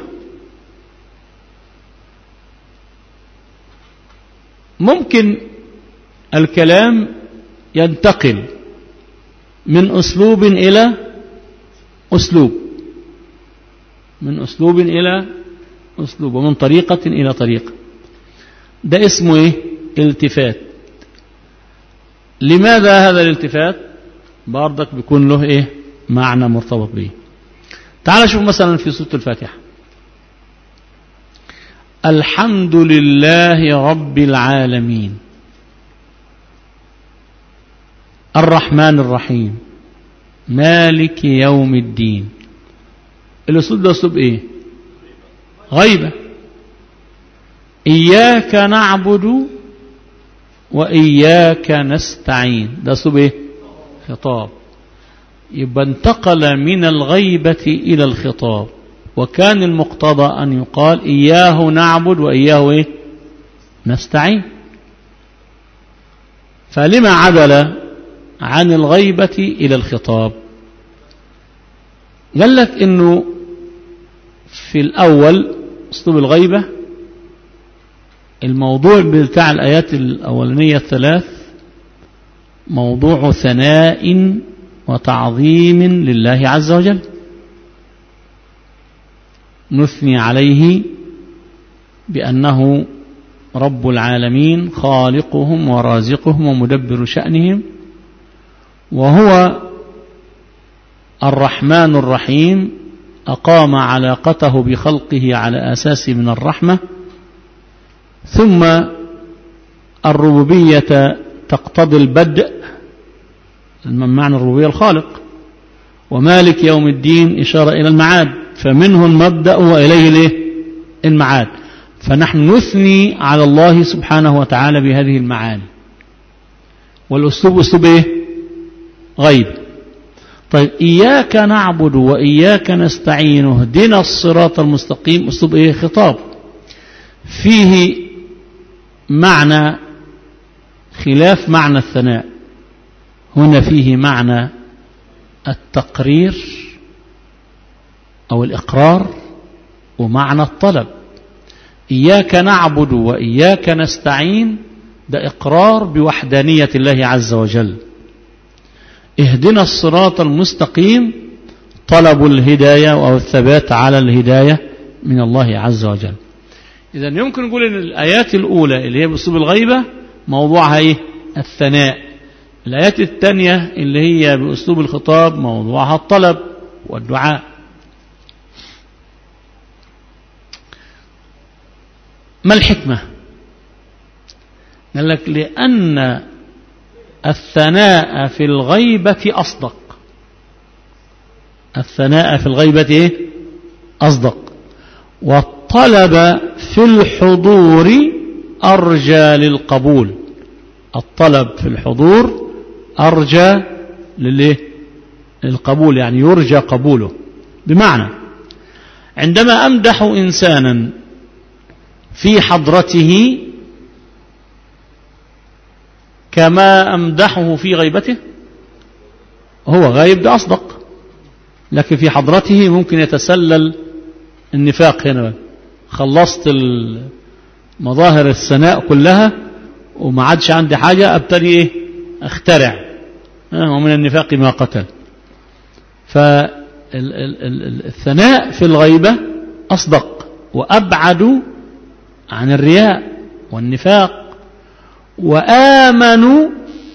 ممكن الكلام ينتقل من أسلوب إلى أسلوب، من أسلوب إلى أسلوب، ومن طريقة إلى طريقة. ده اسمه إيه التفات. لماذا هذا الالتفات؟ برضك بيكون له إيه معنى مرتبط به. تعال شوف مثلا في سورة الفاتحة الحمد لله رب العالمين الرحمن الرحيم مالك يوم الدين. الأسلوب ده أسلوب إيه غيبة. إياك نعبد وإياك نستعين ده أسلوب إيه خطاب. يبقى انتقل من الغيبة إلى الخطاب، وكان المقتضى أن يقال إياه نعبد وإياه إيه نستعين. فلما عدل عن الغيبة إلى الخطاب؟ قال لك إنه في الأول أسلوب الغيبة الموضوع بتاع الآيات الأولانية الثلاث موضوع ثناء وتعظيم لله عز وجل، نثني عليه بأنه رب العالمين خالقهم ورازقهم ومدبر شأنهم، وهو الرحمن الرحيم أقام علاقته بخلقه على أساس من الرحمة. ثم الربوبية تقتضي البدء، معنى الربوبية الخالق، ومالك يوم الدين إشارة إلى المعاد، فمنه المبدأ وإليه المعاد. فنحن نثني على الله سبحانه وتعالى بهذه المعاني، والأسلوب أسلوب إيه؟ غيب. طيب إياك نعبد وإياك نستعين اهدنا الصراط المستقيم، أسلوب إيه؟ خطاب، فيه معنى خلاف معنى الثناء. هنا فيه معنى التقرير أو الإقرار ومعنى الطلب. إياك نعبد وإياك نستعين ده إقرار بوحدانية الله عز وجل. اهدنا الصراط المستقيم طلب الهداية أو الثبات على الهداية من الله عز وجل. إذن يمكن نقول أن الآيات الأولى اللي هي بأسلوب الغيبة موضوعها إيه؟ الثناء. الآيات الثانية اللي هي بأسلوب الخطاب موضوعها الطلب والدعاء. ما الحكمة؟ قال لك لأن الثناء في الغيبة أصدق. الثناء في الغيبة إيه؟ أصدق، والطلب في الحضور أرجى للقبول. الطلب في الحضور أرجى للقبول، يعني يرجى قبوله. بمعنى عندما أمدح إنسانا في حضرته كما أمدحه في غيبته، هو غايب ده أصدق، لكن في حضرته ممكن يتسلل النفاق. هنا خلصت مظاهر الثناء كلها وما عادش عندي حاجة، أبتدي إيه؟ أخترع، ومن النفاق ما قتل. فالثناء في الغيبة أصدق وأبعد عن الرياء والنفاق، وآمنوا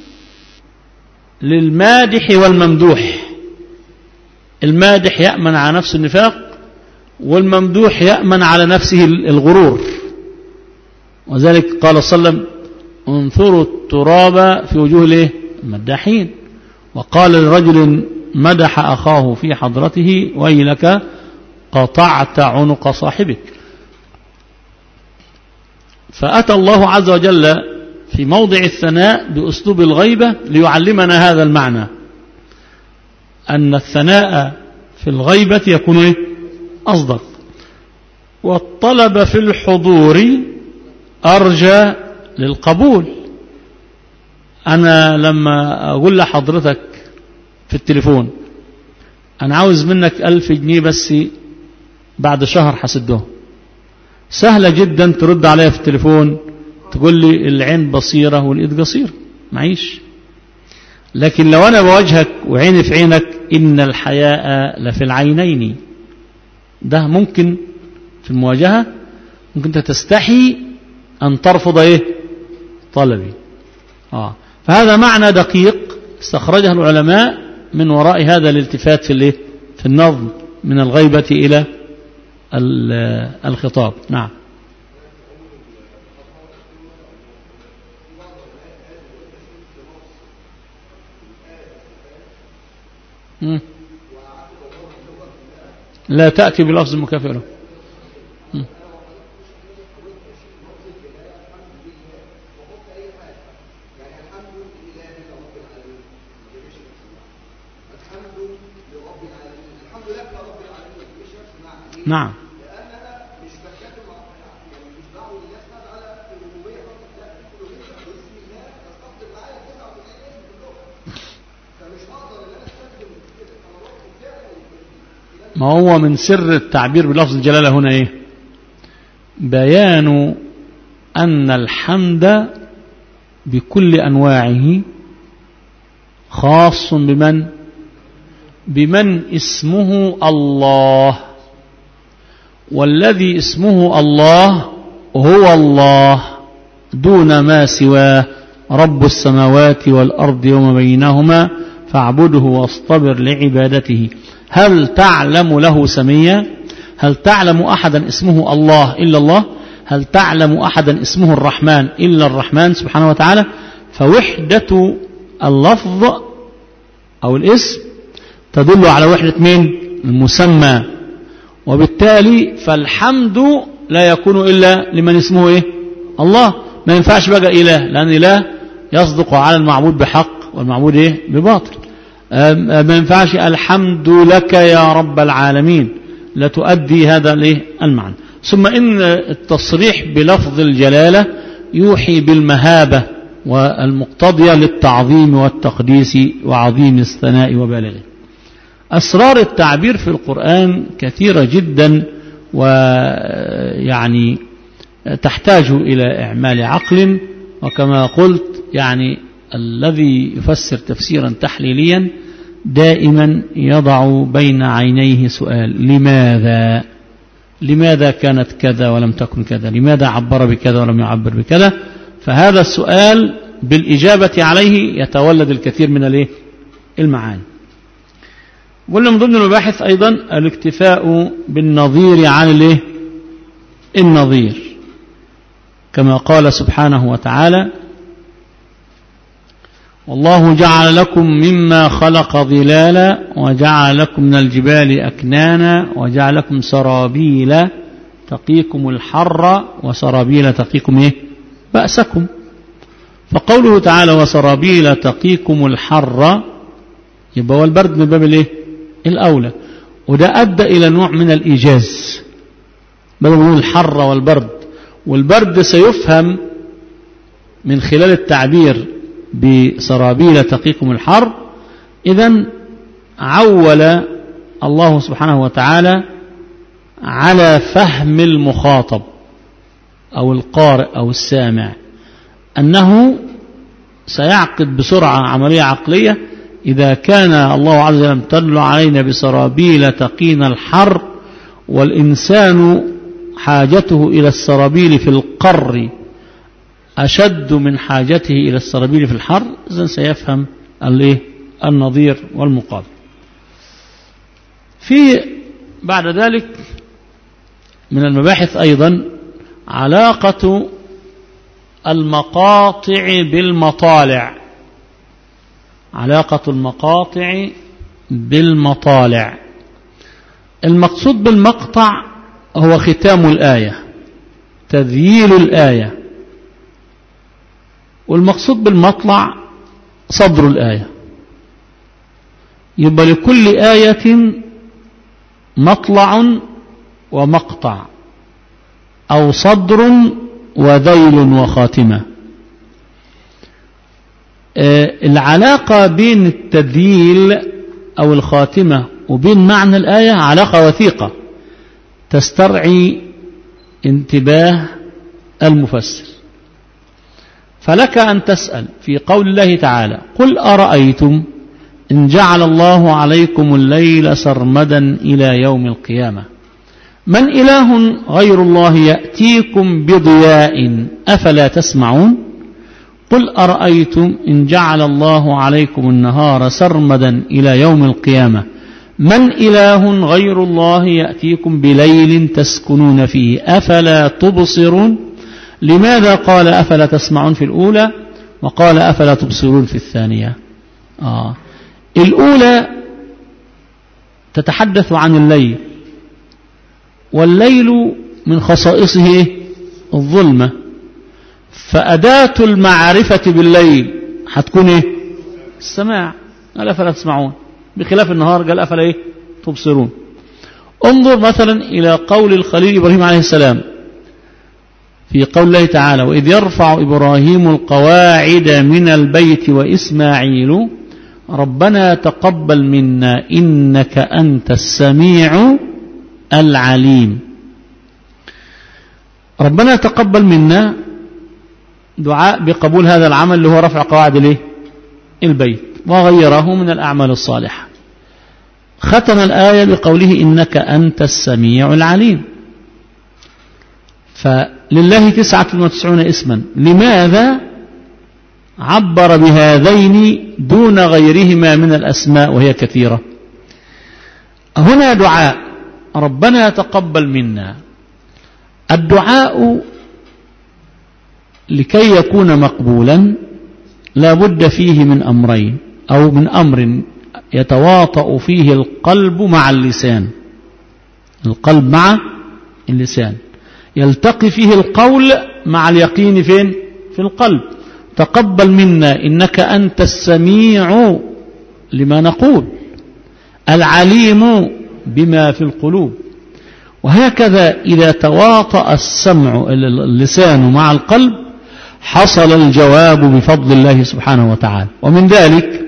للمادح والممدوح. المادح يأمن على نفس النفاق، والممدوح يأمن على نفسه الغرور. وذلك قال صلى الله عليه وسلم انثروا التراب في وجوه المداحين. وقال لرجل مدح أخاه في حضرته ويلك قطعت عنق صاحبك. فأتى الله عز وجل في موضع الثناء بأسلوب الغيبة ليعلمنا هذا المعنى، أن الثناء في الغيبة يكون أصدق، والطلب في الحضور أرجى للقبول. أنا لما أقول لحضرتك في التليفون أنا عاوز منك ألف جنيه بس بعد شهر حسده، سهلة جدا ترد عليها في التليفون تقول لي العين بصيرة والإيد قصيرة، معيش. لكن لو أنا بوجهك وعيني في عينك، إن الحياء لفي العينين، ده ممكن في المواجهة ممكن تستحي أن ترفض إيه؟ طلبي. آه. فهذا معنى دقيق استخرجه العلماء من وراء هذا الالتفات في الايه؟ في النظم من الغيبة إلى الخطاب. نعم. مم. لا تأتي بلفظ مكافئ له. نعم. ما هو من سر التعبير بلفظ الجلالة هنا إيه؟ بيان أن الحمد بكل أنواعه خاص بمن بمن اسمه الله، والذي اسمه الله هو الله دون ما سواه، رب السماوات والأرض وما بينهما فاعبده واصطبر لعبادته. هل تعلم له سميا؟ هل تعلم أحدا اسمه الله إلا الله؟ هل تعلم أحدا اسمه الرحمن إلا الرحمن سبحانه وتعالى؟ فوحدة اللفظ أو الاسم تدل على وحدة مين؟ المسمى. وبالتالي فالحمد لا يكون إلا لمن اسمه إيه؟ الله. ما ينفعش بقى إله، لأن إله يصدق على المعبود بحق والمعبود إيه؟ بباطل. ما ينفعش الحمد لك يا رب العالمين، لا تؤدي هذا الإيه؟ المعنى. ثم إن التصريح بلفظ الجلالة يوحي بالمهابة والمقتضية للتعظيم والتقديس وعظيم الثناء وبالغه. أسرار التعبير في القرآن كثيرة جدا، ويعني تحتاج إلى إعمال عقل. وكما قلت يعني الذي يفسر تفسيرا تحليليا دائما يضع بين عينيه سؤال: لماذا؟ لماذا كانت كذا ولم تكن كذا؟ لماذا عبر بكذا ولم يعبر بكذا؟ فهذا السؤال بالإجابة عليه يتولد الكثير من الايه؟ المعاني. قلنا من ضمن المباحث أيضا الاكتفاء بالنظير عن الايه؟ النظير، كما قال سبحانه وتعالى: والله جعل لكم مما خلق ظلالا وجعل لكم من الجبال أكنانا وجعل لكم سرابيل تقيكم الحر وسرابيل تقيكم إيه؟ بأسكم. فقوله تعالى وسرابيل تقيكم الحر يبقى والبرد من باب الإيه؟ الأولى، وده أدى إلى نوع من الإيجاز، بدل ما نقول الحر والبرد، والبرد سيفهم من خلال التعبير بسرابيل تقيكم الحر. إذن عول الله سبحانه وتعالى على فهم المخاطب أو القارئ أو السامع أنه سيعقد بسرعة عملية عقلية إذا كان الله عز وجل امتن علينا بسرابيل تقينا الحر، والإنسان حاجته إلى السرابيل في القر أشد من حاجته إلى السرابيل في الحر، إذن سيفهم النظير والمقابل. في بعد ذلك من المباحث أيضا علاقة المقاطع بالمطالع، علاقة المقاطع بالمطالع. المقصود بالمقطع هو ختام الآية، تذييل الآية، والمقصود بالمطلع صدر الآية. يبقى لكل آية مطلع ومقطع، أو صدر وذيل وخاتمة. العلاقة بين التذييل أو الخاتمة وبين معنى الآية علاقة وثيقة تسترعي انتباه المفسر. فلك أن تسأل في قول الله تعالى: قل أرأيتم إن جعل الله عليكم الليل سرمدا إلى يوم القيامة من إله غير الله يأتيكم بضياء أفلا تسمعون. قل أرأيتم إن جعل الله عليكم النهار سرمدا إلى يوم القيامة من إله غير الله يأتيكم بليل تسكنون فيه أفلا تبصرون. لماذا قال أفلا تسمعون في الأولى وقال أفلا تبصرون في الثانية؟ آه. الأولى تتحدث عن الليل، والليل من خصائصه الظلمة، فأداة المعرفة بالليل هتكون إيه؟ السماع. قال أفلا تسمعون، بخلاف النهار قال أفلا إيه؟ تبصرون. انظر مثلا إلى قول الخليل إبراهيم عليه السلام في قول الله تعالى: وإذ يرفع إبراهيم القواعد من البيت وإسماعيل ربنا تقبل منا إنك أنت السميع العليم. ربنا تقبل منا دعاء بقبول هذا العمل اللي هو رفع قواعد الايه البيت وغيره من الأعمال الصالحة. ختم الآية بقوله إنك أنت السميع العليم. فلله تسعة وتسعون اسما، لماذا عبر بهذين دون غيرهما من الأسماء وهي كثيرة؟ هنا دعاء ربنا تقبل منا. الدعاء لكي يكون مقبولا لا بد فيه من أمرين، أو من أمر يتواطأ فيه القلب مع اللسان، القلب مع اللسان، يلتقي فيه القول مع اليقين فين؟ في القلب. تقبل منا إنك أنت السميع لما نقول، العليم بما في القلوب. وهكذا إذا تواطأ السمع اللسان مع القلب حصل الجواب بفضل الله سبحانه وتعالى. ومن ذلك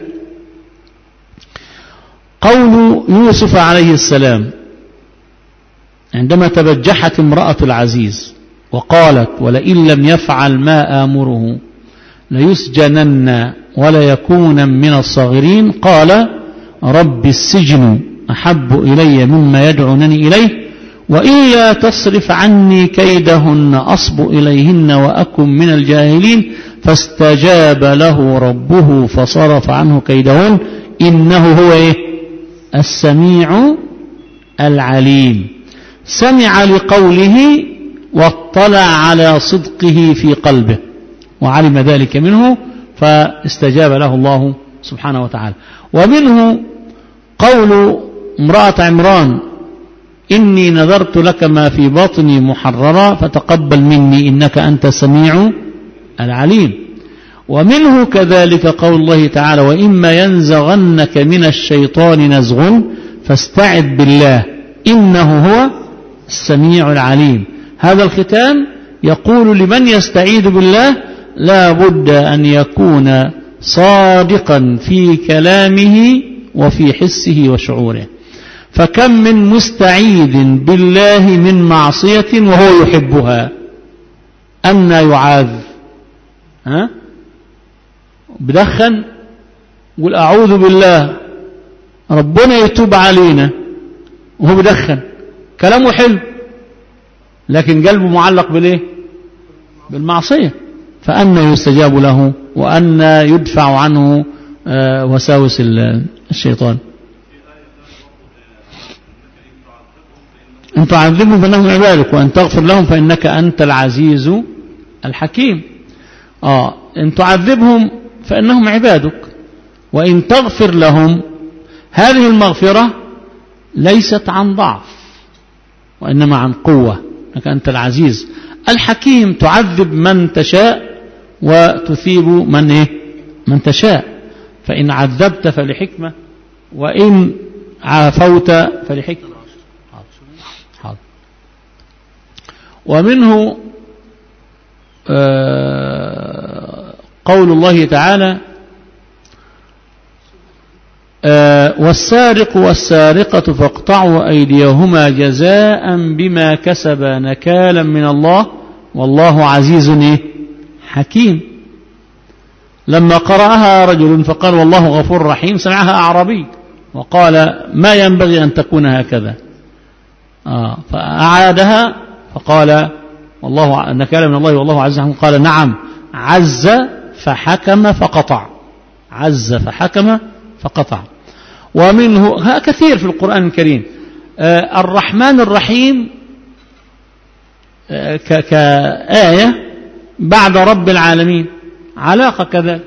قول يوسف عليه السلام عندما تبجحت امرأة العزيز وقالت ولئن لم يفعل ما آمره ليسجنن ولا يكون من الصاغرين، قال رب السجن أحب إلي مما يدعونني إليه وإلا تصرف عني كيدهن أصب إليهن وأكن من الجاهلين، فاستجاب له ربه فصرف عنه كيدهن إنه هو إيه؟ السميع العليم. سمع لقوله واطلع على صدقه في قلبه وعلم ذلك منه فاستجاب له الله سبحانه وتعالى. ومنه قول امرأة عمران إني نذرت لك ما في بطني محررا فتقبل مني إنك أنت السميع العليم. ومنه كذلك قول الله تعالى وإما ينزغنك من الشيطان نزغ فاستعذ بالله إنه هو السميع العليم. هذا الختام يقول لمن يستعيذ بالله لا بد أن يكون صادقا في كلامه وفي حسه وشعوره. فكم من مستعيذ بالله من معصية وهو يحبها، أن يعاذ ها بدخن يقول أعوذ بالله ربنا يتوب علينا وهو بدخن، كلامه حلو لكن قلبه معلق بالإيه؟ بالمعصية. فأن يستجاب له وأن يدفع عنه وساوس الشيطان. إن تعذبهم فإنهم عبادك وإن تغفر لهم فإنك أنت العزيز الحكيم. آه إن تعذبهم فإنهم عبادك وإن تغفر لهم، هذه المغفرة ليست عن ضعف وإنما عن قوة، إنك أنت العزيز الحكيم. تعذب من تشاء وتثيب من إيه؟ من تشاء. فإن عذبت فلحكمة وإن عافوت فلحكمة. حاضر. ومنه آه قول الله تعالى آه والسارق والسارقة فاقطعوا أيديهما جزاء بما كسبا نكالا من الله والله عزيز إيه؟ حكيم. لما قرأها رجل فقال والله غفور رحيم سمعها أعرابي وقال ما ينبغي أن تكون هكذا، آه فأعادها فقال والله نكالا من الله والله عزيز حكيم، قال نعم عز فحكم فقطع، عز فحكم فقطع. ومنه كثير في القرآن الكريم. آه الرحمن الرحيم آه كآية بعد رب العالمين علاقة كذا.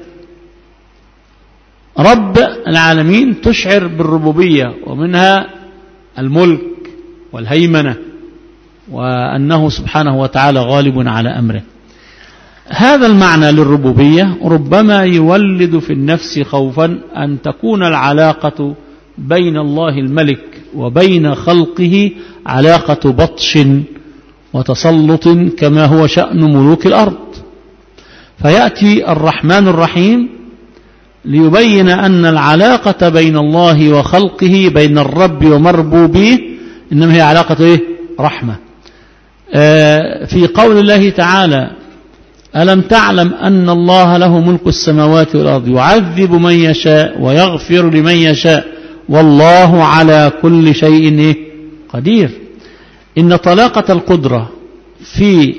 رب العالمين تشعر بالربوبية ومنها الملك والهيمنة وأنه سبحانه وتعالى غالب على أمره. هذا المعنى للربوبية ربما يولد في النفس خوفا أن تكون العلاقة بين الله الملك وبين خلقه علاقة بطش وتسلط كما هو شأن ملوك الأرض. فيأتي الرحمن الرحيم ليبين أن العلاقة بين الله وخلقه بين الرب ومربوبيه إنما هي علاقة إيه؟ رحمة. آه في قول الله تعالى ألم تعلم أن الله له ملك السماوات والأرض يعذب من يشاء ويغفر لمن يشاء والله على كل شيء قدير. إن طلاقة القدرة في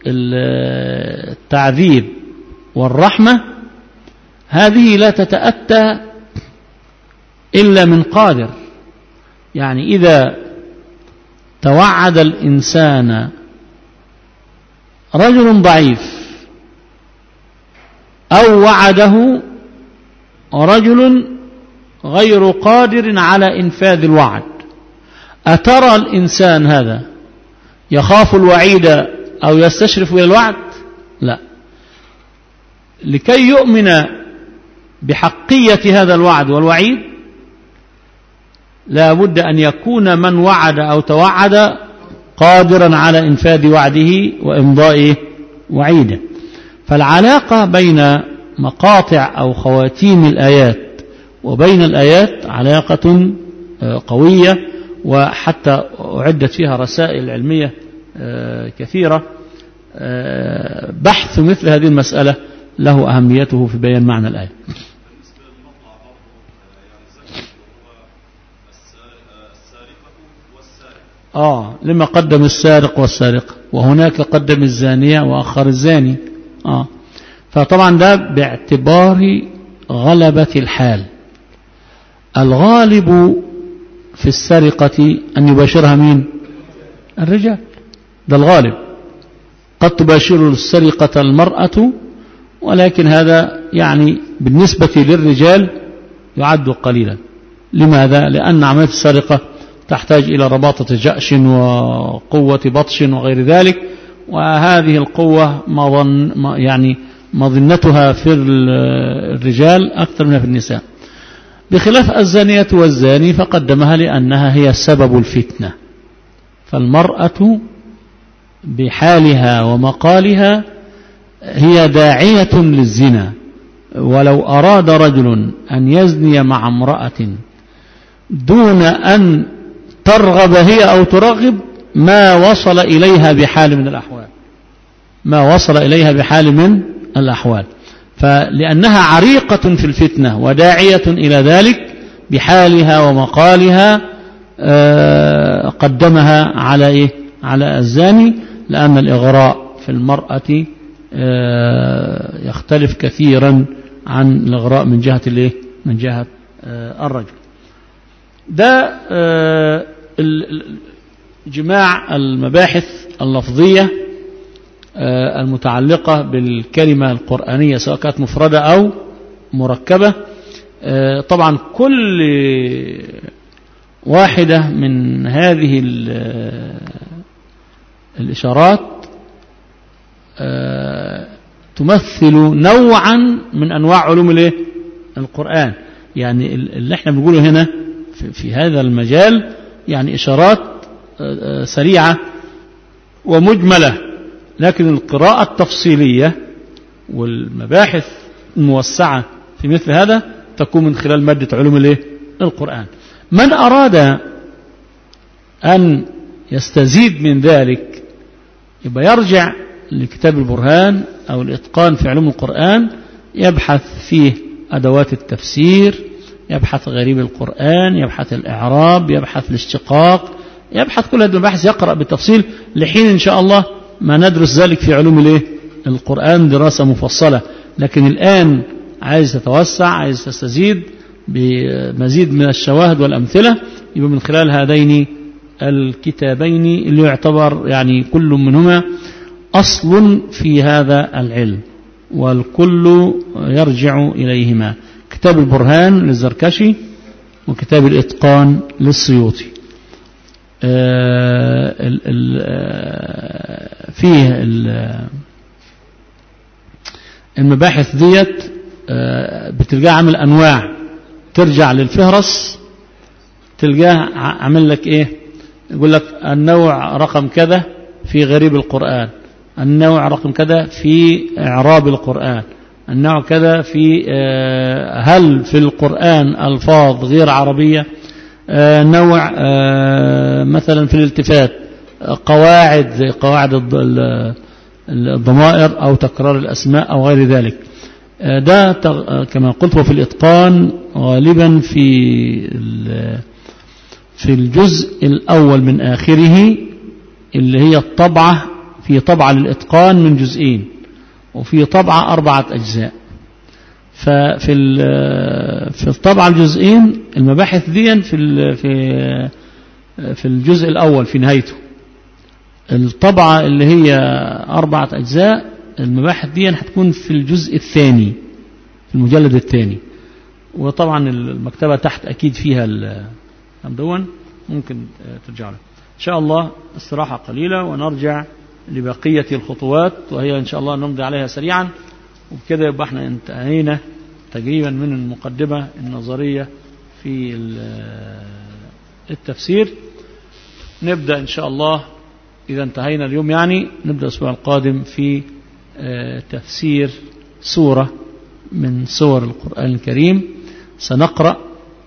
التعذيب والرحمة هذه لا تتأتى إلا من قادر. يعني إذا توعد الإنسان رجل ضعيف أو وعده رجل غير قادر على إنفاذ الوعد، أترى الإنسان هذا يخاف الوعيد أو يستشرف إلى الوعد؟ لا. لكي يؤمن بحقية هذا الوعد والوعيد لا بد أن يكون من وعد أو توعد قادرا على إنفاذ وعده وإمضاء وعيده. فالعلاقة بين مقاطع أو خواتيم الآيات وبين الآيات علاقة قوية، وحتى أعدت فيها رسائل علمية كثيرة. بحث مثل هذه المسألة له أهميته في بيان معنى الآية. آه لما قدم السارق والسارقة، وهناك قدم الزانية وأخر الزاني. آه فطبعا ده باعتبار غلبة الحال. الغالب في السرقة أن يباشرها مين؟ الرجال، ده الغالب. قد تباشر السرقة المرأة، ولكن هذا يعني بالنسبة للرجال يعد قليلا. لماذا؟ لأن عملية السرقة تحتاج إلى رباطة جأش وقوة بطش وغير ذلك، وهذه القوة مظن يعني مظنتها في الرجال أكثر منها في النساء، بخلاف الزانية والزاني فقدمها لأنها هي سبب الفتنة. فالمرأة بحالها ومقالها هي داعية للزنا، ولو أراد رجل أن يزني مع امرأة دون أن ترغب هي أو ترغب ما وصل إليها بحال من الأحوال، ما وصل إليها بحال من الأحوال. فلأنها عريقة في الفتنة وداعية إلى ذلك بحالها ومقالها قدمها على إيه؟ على الزاني، لأن الإغراء في المرأة يختلف كثيرا عن الإغراء من جهة الإيه؟ من جهة الرجل. ده جماع المباحث اللفظية المتعلقة بالكلمة القرآنية سواء كانت مفردة أو مركبة. طبعا كل واحدة من هذه الإشارات تمثل نوعا من أنواع علوم الايه؟ القرآن. يعني اللي احنا بنقوله هنا في هذا المجال يعني إشارات سريعة ومجملة، لكن القراءة التفصيلية والمباحث الموسعة في مثل هذا تكون من خلال مادة علوم الايه؟ القرآن. من أراد أن يستزيد من ذلك يبقى يرجع لكتاب البرهان أو الإتقان في علوم القرآن، يبحث فيه أدوات التفسير، يبحث غريب القرآن، يبحث الإعراب، يبحث الاشتقاق، يبحث كل هذه المباحث، يقرأ بالتفصيل لحين إن شاء الله ما ندرس ذلك في علوم الايه؟ القرآن دراسة مفصلة. لكن الآن عايز تتوسع، عايز تستزيد بمزيد من الشواهد والأمثلة، يبقى من خلال هذين الكتابين اللي يعتبر يعني كل منهما أصل في هذا العلم والكل يرجع إليهما، كتاب البرهان للزركشي وكتاب الإتقان للسيوطي. آه ال ال آه فيه المباحث ديت آه بتلقاه عامل أنواع، ترجع للفهرس تلقاه عامل لك إيه؟ يقول لك النوع رقم كذا في غريب القرآن، النوع رقم كذا في إعراب القرآن، النوع كذا في آه هل في القرآن ألفاظ غير عربية، آه نوع آه مثلا في الالتفات، آه قواعد زي قواعد الضمائر أو تكرار الأسماء أو غير ذلك. ده كما قلت وفي الإتقان غالبا في في الجزء الأول من آخره اللي هي الطبعة، في طبعة للإتقان من جزئين وفي طبعة أربعة أجزاء. ففي في الطبعة الجزئين المباحث دي في في في الجزء الأول في نهايته. الطبعة اللي هي أربعة أجزاء المباحث دي هتكون في الجزء الثاني في المجلد الثاني. وطبعا المكتبة تحت أكيد فيها الدون، ممكن ترجع له إن شاء الله. استراحة قليلة ونرجع لبقية الخطوات، وهي إن شاء الله نمضي عليها سريعا، وبكده يبقى احنا انتهينا تقريبا من المقدمة النظرية في التفسير. نبدأ إن شاء الله إذا انتهينا اليوم يعني نبدأ الأسبوع القادم في تفسير سورة من سور القرآن الكريم. سنقرأ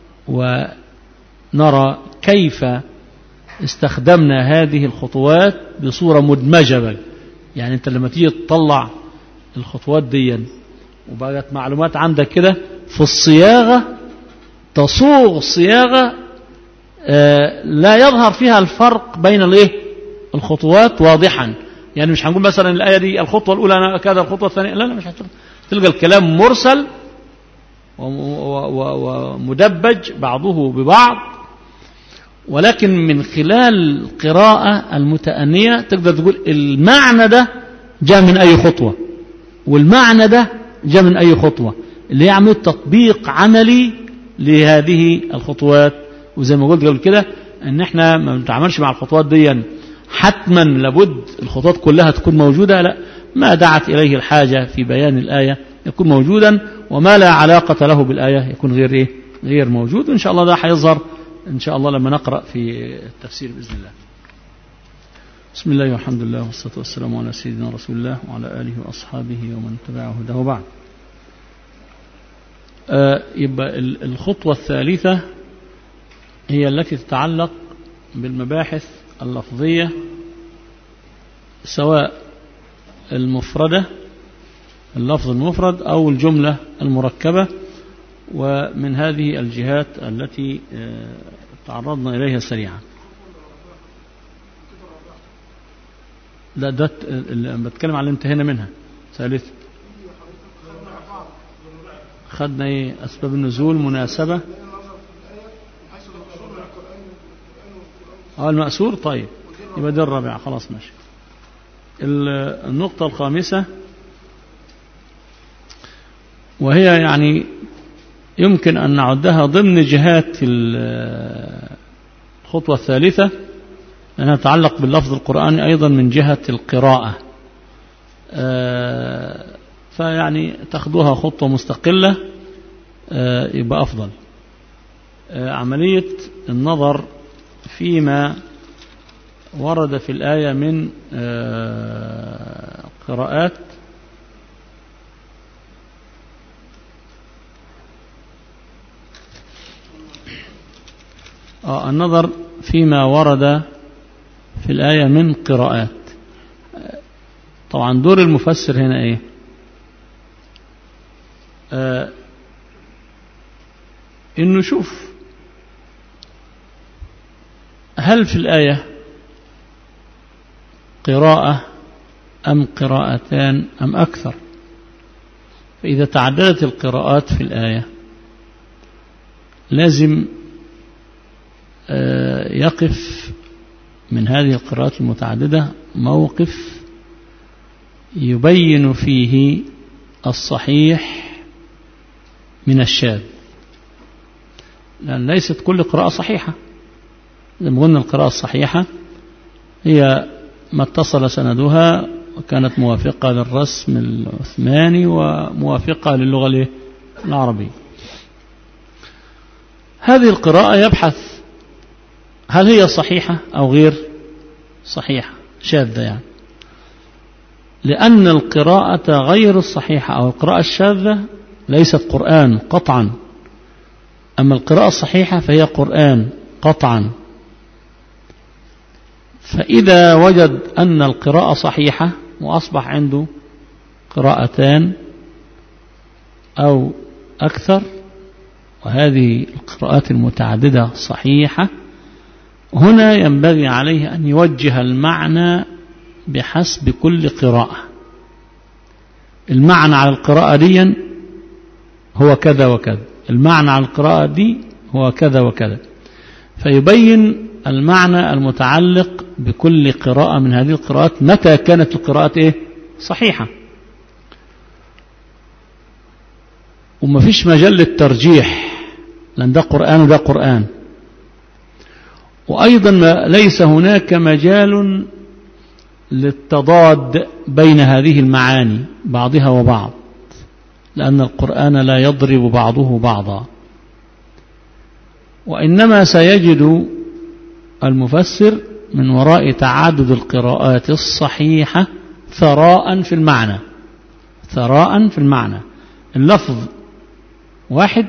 ونرى كيف استخدمنا هذه الخطوات بصورة مدمجة بل. يعني أنت لما تيجي تطلع الخطوات دي وبقت معلومات عندك كده في الصياغة، تصوغ صياغة لا يظهر فيها الفرق بين الايه الخطوات واضحا. يعني مش هنقول مثلا الآية دي الخطوة الأولى كذا الخطوة الثانية، لا لا مش هتلقى. تلقى الكلام مرسل ومدبج بعضه ببعض، ولكن من خلال القراءة المتأنية تقدر تقول المعنى ده جاء من أي خطوة والمعنى ده جاء من أي خطوة، اللي يعمل تطبيق عملي لهذه الخطوات. وزي ما قلت قبل كده ان احنا ما بنتعاملش مع الخطوات دي حتما لابد الخطوات كلها تكون موجودة، لا، ما دعت إليه الحاجة في بيان الآية يكون موجودا، وما لا علاقة له بالآية يكون غير إيه غير موجود. وإن شاء الله ده حيظهر إن شاء الله لما نقرأ في التفسير بإذن الله. بسم الله والحمد لله والصلاة والسلام على سيدنا رسول الله وعلى آله وأصحابه ومن تبعه هداه وبعد. آه يبقى الخطوة الثالثة هي التي تتعلق بالمباحث اللفظية، سواء المفردة اللفظ المفرد أو الجملة المركبة. ومن هذه الجهات التي تعرضنا إليها سريعا. لا ده اللي بتكلم على اللي انتهينا منها ثالث. خدنا ايه؟ أسباب النزول، مناسبة، اه المأسور. طيب يبقى دي الرابعة، خلاص ماشي. النقطة الخامسة وهي يعني يمكن أن نعدها ضمن جهات الخطوة الثالثة، لأنها تتعلق باللفظ القرآني أيضا من جهة القراءة. فيعني تأخذوها خطوة مستقلة يبقى أفضل. عملية النظر فيما ورد في الآية من قراءات آه النظر فيما ورد في الآية من قراءات. طبعا دور المفسر هنا ايه؟ آه انه شوف هل في الآية قراءة أم قراءتان أم أكثر. فإذا تعددت القراءات في الآية لازم يقف من هذه القراءات المتعددة موقف يبين فيه الصحيح من الشاذ، لأن ليست كل قراءة صحيحة. زي ما قلنا القراءة الصحيحة هي ما اتصل سندها وكانت موافقة للرسم العثماني وموافقة للغة العربية. هذه القراءة يبحث هل هي صحيحة أو غير صحيحة، شاذة يعني. لأن القراءة غير الصحيحة أو القراءة الشاذة ليست قرآن قطعا، أما القراءة الصحيحة فهي قرآن قطعا. فإذا وجد أن القراءة صحيحة وأصبح عنده قراءتان أو أكثر، وهذه القراءات المتعددة صحيحة، هنا ينبغي عليه أن يوجه المعنى بحسب كل قراءة. المعنى على القراءة دي هو كذا وكذا، المعنى على القراءة دي هو كذا وكذا، فيبين المعنى المتعلق بكل قراءة من هذه القراءات متى كانت القراءة إيه؟ صحيحة. وما فيش مجال للترجيح، لأن ده قرآن وده قرآن. وأيضا ليس هناك مجال للتضاد بين هذه المعاني بعضها وبعض، لأن القرآن لا يضرب بعضه بعضا، وإنما سيجد المفسر من وراء تعدد القراءات الصحيحة ثراء في المعنى، ثراء في المعنى. اللفظ واحد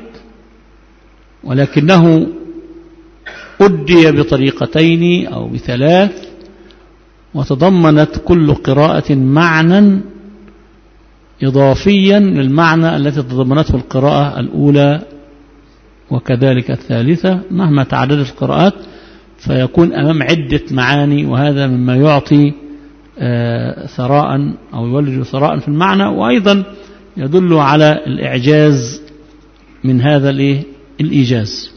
ولكنه أدي بطريقتين أو بثلاث، وتضمنت كل قراءة معنى إضافيا للمعنى التي تضمنته القراءة الأولى وكذلك الثالثة. مهما تعددت القراءات فيكون أمام عدة معاني، وهذا مما يعطي ثراء أو يولد ثراء في المعنى، وأيضا يدل على الإعجاز من هذا الإيجاز.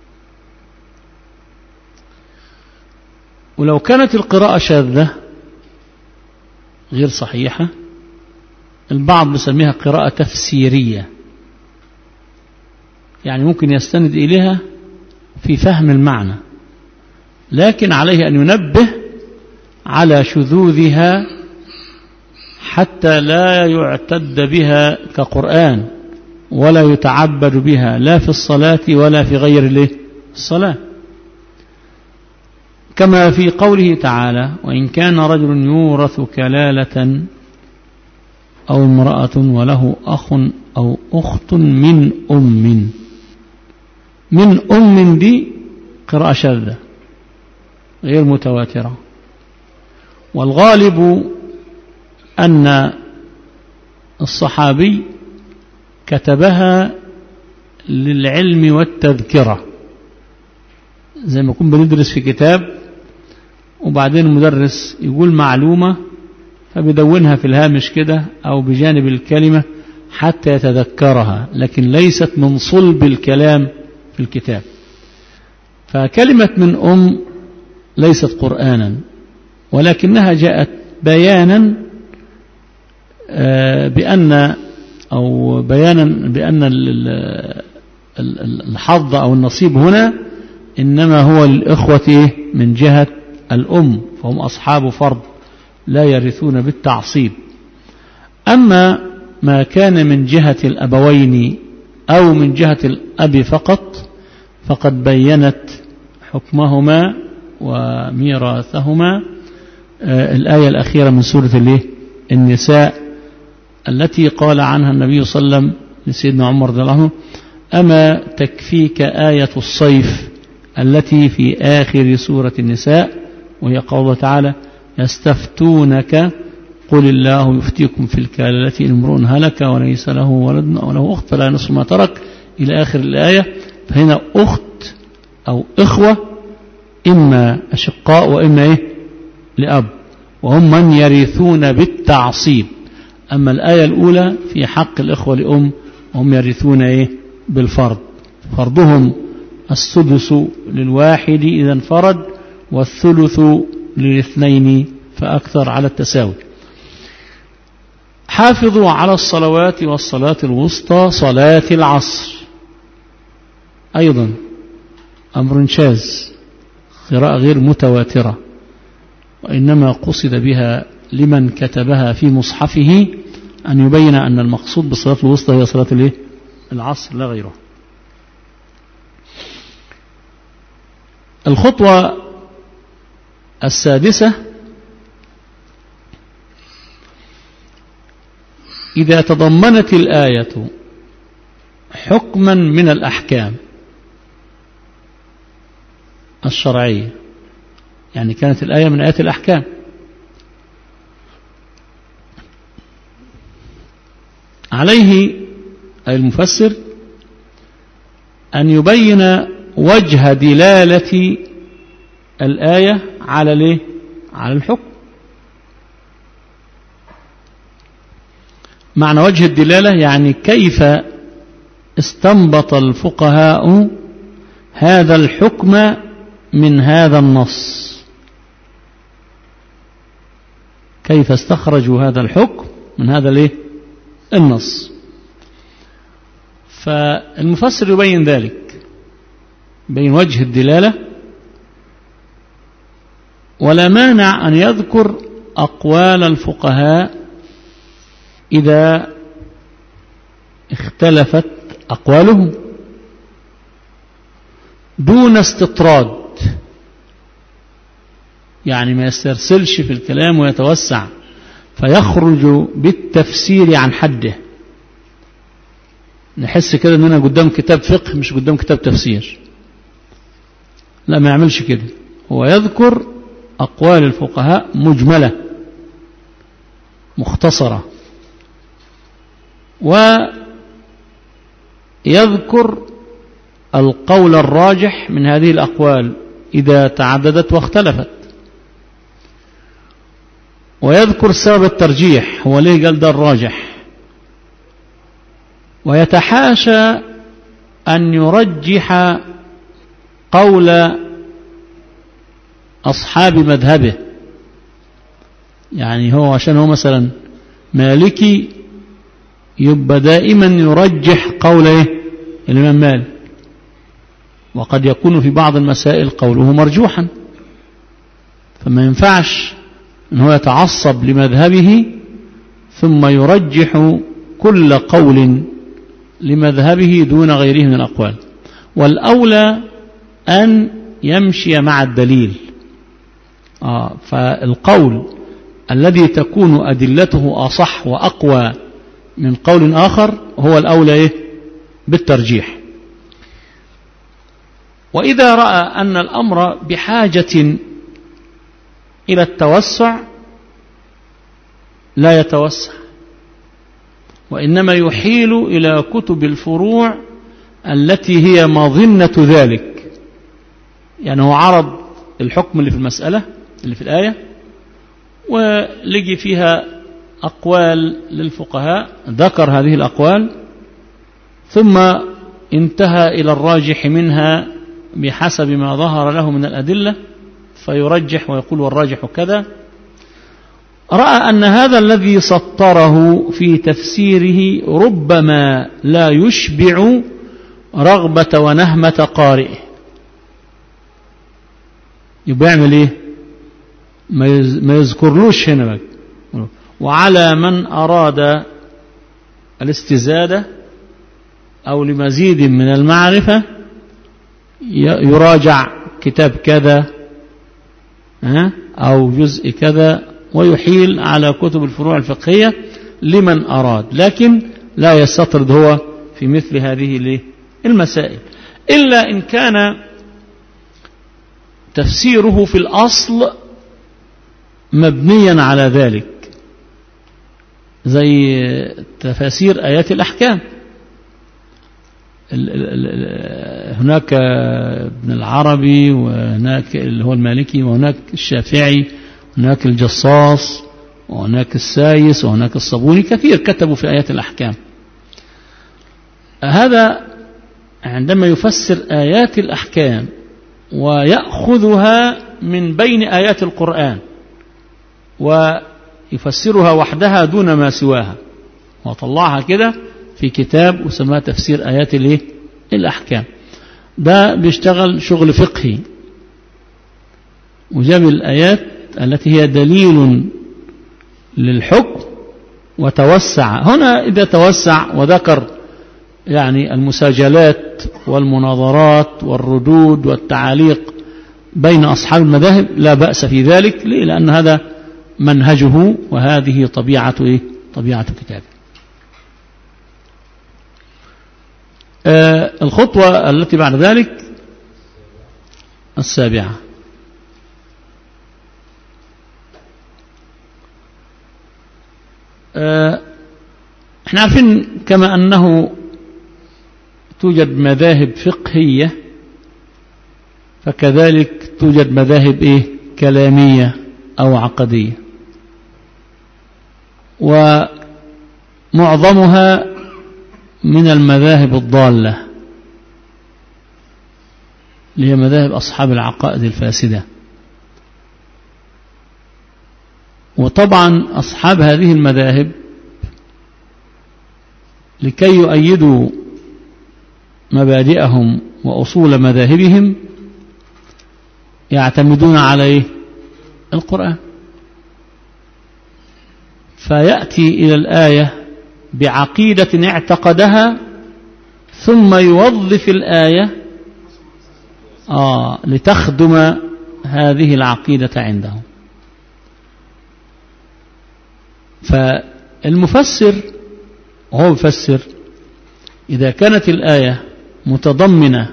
ولو كانت القراءة شاذة غير صحيحة، البعض يسميها قراءة تفسيرية، يعني ممكن يستند إليها في فهم المعنى، لكن عليه أن ينبه على شذوذها حتى لا يعتد بها كقرآن، ولا يتعبد بها لا في الصلاة ولا في غير الصلاة، كما في قوله تعالى: وإن كان رجل يورث كلالة أو امرأة وله أخ أو أخت من أم. من أم دي قراءة شاذة غير متواترة، والغالب أن الصحابي كتبها للعلم والتذكرة، زي ما كنا بندرس في كتاب وبعدين المدرس يقول معلومة فبيدونها في الهامش كده أو بجانب الكلمة حتى يتذكرها، لكن ليست من صلب الكلام في الكتاب. فكلمة من أم ليست قرآنا، ولكنها جاءت بيانا بأن أو بيانا بأن الحظ أو النصيب هنا إنما هو للإخوة من جهة الأم، فهم أصحاب فرض لا يرثون بالتعصيب. أما ما كان من جهة الأبوين أو من جهة الأب فقط فقد بينت حكمهما وميراثهما الآية الأخيرة من سورة النساء التي قال عنها النبي صلى الله عليه وسلم لسيدنا عمر رضي الله عنه: أما تكفيك آية الصيف التي في آخر سورة النساء، وهي قوله تعالى: يستفتونك قل الله يفتيكم في الكلالة إن امرؤ هلك وليس له ولد وله أخت فلا نصف ما ترك، إلى آخر الآية. فهنا أخت أو إخوة إما أشقاء وإما إيه لأب، وهم من يرثون بالتعصيب. أما الآية الأولى في حق الإخوة لأم هم يرثون إيه بالفرض، فرضهم السدس للواحد إذا انفرد، والثلث للاثنين فأكثر على التساوي. حافظوا على الصلوات والصلاة الوسطى صلاة العصر، أيضا أمر شاذ، قراءة غير متواترة، وإنما قصد بها لمن كتبها في مصحفه أن يبين أن المقصود بالصلاة الوسطى هي صلاة العصر لا غيره. الخطوة السادسة: إذا تضمنت الآية حكما من الأحكام الشرعية، يعني كانت الآية من آيات الأحكام، عليه أي المفسر أن يبين وجه دلالة الآية على ليه؟ على الحكم. معنى وجه الدلالة يعني كيف استنبط الفقهاء هذا الحكم من هذا النص، كيف استخرجوا هذا الحكم من هذا الايه النص. فالمفسر يبين ذلك، بين وجه الدلالة، ولا مانع أن يذكر أقوال الفقهاء إذا اختلفت أقوالهم دون استطراد، يعني ما يسترسلش في الكلام ويتوسع فيخرج بالتفسير عن حده. نحس كده أننا قدام كتاب فقه مش قدام كتاب تفسير، لا ما يعملش كده. هو يذكر أقوال الفقهاء مجملة مختصرة، ويذكر القول الراجح من هذه الأقوال إذا تعددت واختلفت، ويذكر سبب الترجيح، هو ليه قال ده الراجح، ويتحاشى أن يرجح قول أصحاب مذهبه. يعني هو عشان هو مثلا مالكي يبقى دائما يرجح قوله الإمام مالك، وقد يكون في بعض المسائل قوله مرجوحا، فما ينفعش أن هو يتعصب لمذهبه ثم يرجح كل قول لمذهبه دون غيره من الأقوال. والأولى أن يمشي مع الدليل. آه فالقول الذي تكون أدلته أصح وأقوى من قول آخر هو الأولى إيه؟ بالترجيح. وإذا رأى أن الأمر بحاجة إلى التوسع لا يتوسع، وإنما يحيل إلى كتب الفروع التي هي مظنة ذلك. يعني هو عرض الحكم اللي في المسألة اللي في الآية ولقي فيها أقوال للفقهاء، ذكر هذه الأقوال ثم انتهى إلى الراجح منها بحسب ما ظهر له من الأدلة فيرجح ويقول والراجح كذا. رأى أن هذا الذي سطره في تفسيره ربما لا يشبع رغبة ونهمة قارئه، يبقى يعمل إيه؟ ما يذكرلوش هنا بقى. وعلى من أراد الاستزادة أو لمزيد من المعرفة يراجع كتاب كذا أو جزء كذا، ويحيل على كتب الفروع الفقهية لمن أراد، لكن لا يستطرد هو في مثل هذه المسائل، إلا إن كان تفسيره في الأصل مبنيا على ذلك، زي تفاسير آيات الأحكام. هناك ابن العربي، وهناك اللي هو المالكي، وهناك الشافعي، وهناك الجصاص، وهناك السايس، وهناك الصابوني، كثير كتبوا في آيات الأحكام. هذا عندما يفسر آيات الأحكام ويأخذها من بين آيات القرآن ويفسرها وحدها دون ما سواها، وطلعها كده في كتاب وسماه تفسير آيات الأحكام، ده بيشتغل شغل فقهي، وجاب الآيات التي هي دليل للحكم وتوسع. هنا إذا توسع وذكر يعني المساجلات والمناظرات والردود والتعاليق بين أصحاب المذاهب لا بأس في ذلك، لأن هذا منهجه وهذه طبيعة إيه؟ طبيعة كتابه. آه الخطوة التي بعد ذلك السابعة، آه احنا عارفين كما أنه توجد مذاهب فقهية فكذلك توجد مذاهب إيه؟ كلامية أو عقدية، ومعظمها من المذاهب الضالة اللي هي مذاهب أصحاب العقائد الفاسدة. وطبعا أصحاب هذه المذاهب لكي يؤيدوا مبادئهم وأصول مذاهبهم يعتمدون على القرآن، فيأتي إلى الآية بعقيدة اعتقدها ثم يوظف الآية آه لتخدم هذه العقيدة عندهم. فالمفسر وهو مفسر إذا كانت الآية متضمنة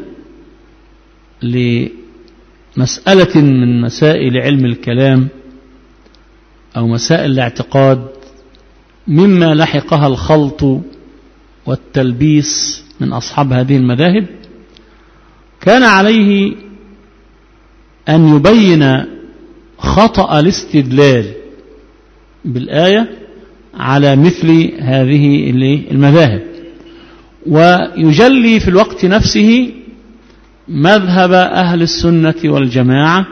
لمسألة من مسائل علم الكلام أو مسائل الاعتقاد مما لحقها الخلط والتلبيس من أصحاب هذه المذاهب، كان عليه أن يبين خطأ الاستدلال بالآية على مثل هذه المذاهب، ويجلي في الوقت نفسه مذهب أهل السنة والجماعة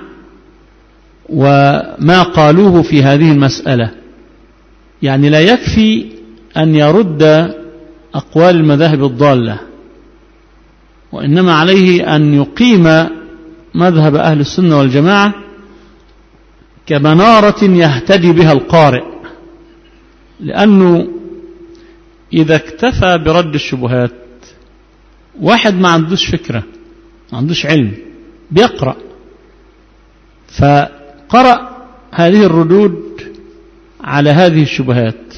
وما قالوه في هذه المسألة. يعني لا يكفي أن يرد أقوال المذاهب الضالة، وإنما عليه أن يقيم مذهب أهل السنة والجماعة كمنارة يهتدي بها القارئ، لأنه إذا اكتفى برد الشبهات واحد ما عندوش فكرة ما عندوش علم بيقرأ، فقرأ هذه الردود على هذه الشبهات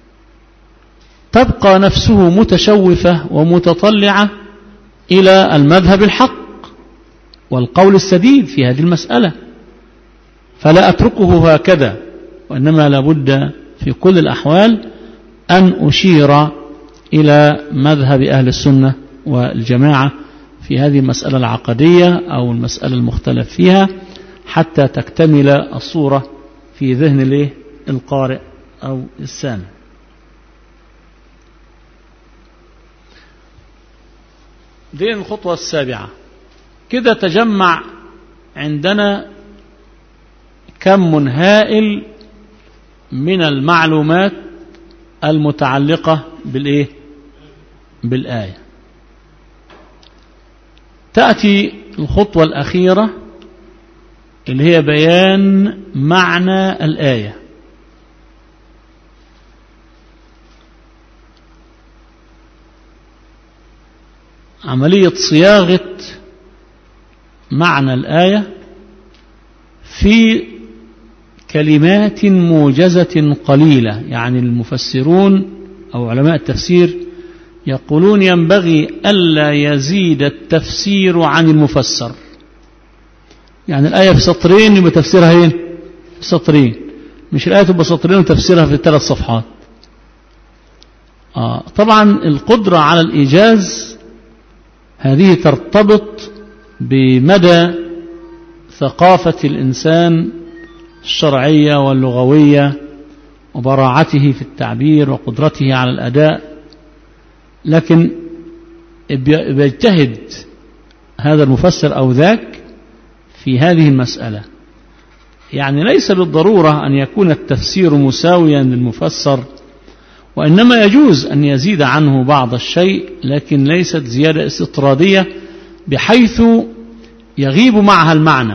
تبقى نفسه متشوفة ومتطلعة إلى المذهب الحق والقول السديد في هذه المسألة، فلا أتركه هكذا، وإنما لابد في كل الأحوال أن أشير إلى مذهب أهل السنة والجماعة في هذه المسألة العقدية أو المسألة المختلف فيها حتى تكتمل الصورة في ذهن القارئ أو السامع. دي الخطوة السابعة. كده تجمع عندنا كم هائل من المعلومات المتعلقة بالإيه؟ بالآية. تأتي الخطوة الأخيرة اللي هي بيان معنى الآية. عملية صياغة معنى الآية في كلمات موجزة قليلة. يعني المفسرون أو علماء التفسير يقولون ينبغي ألا يزيد التفسير عن المفسر. يعني الآية في سطرين يبقى تفسيرها هين في سطرين، مش الآية تبقى سطرين وتفسيرها في ثلاث صفحات. آه طبعا القدرة على الإيجاز هذه ترتبط بمدى ثقافة الإنسان الشرعية واللغوية وبراعته في التعبير وقدرته على الأداء، لكن بيجتهد هذا المفسر أو ذاك في هذه المسألة. يعني ليس بالضرورة أن يكون التفسير مساويا للمفسر، وإنما يجوز أن يزيد عنه بعض الشيء، لكن ليست زيادة استطرادية بحيث يغيب معها المعنى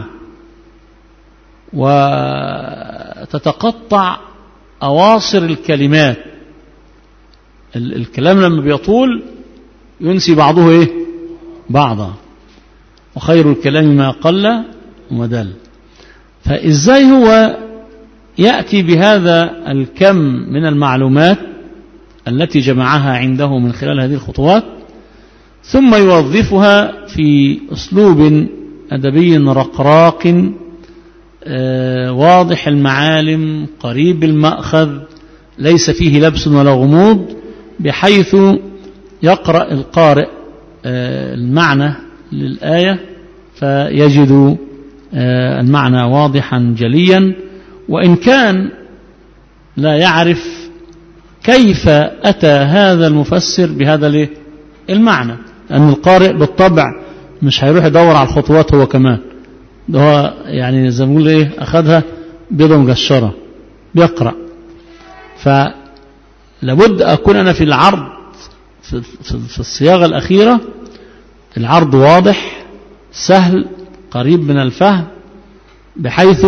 وتتقطع أواصر الكلمات. الكلام لما بيطول ينسي بعضه إيه؟ بعضا، وخير الكلام ما قل ومدل. فإزاي هو يأتي بهذا الكم من المعلومات التي جمعها عنده من خلال هذه الخطوات ثم يوظفها في أسلوب أدبي رقراق واضح المعالم قريب المأخذ ليس فيه لبس ولا غموض، بحيث يقرأ القارئ المعنى للآية فيجد المعنى واضحا جليا، وإن كان لا يعرف كيف أتى هذا المفسر بهذا المعنى، لأن القارئ بالطبع مش هيروح يدور على الخطوات هو كمان، ده هو يعني زي ما نقول إيه أخذها بيضة مقشرة بيقرأ. فلابد أكون أنا في العرض في, في, في الصياغة الأخيرة العرض واضح سهل قريب من الفهم، بحيث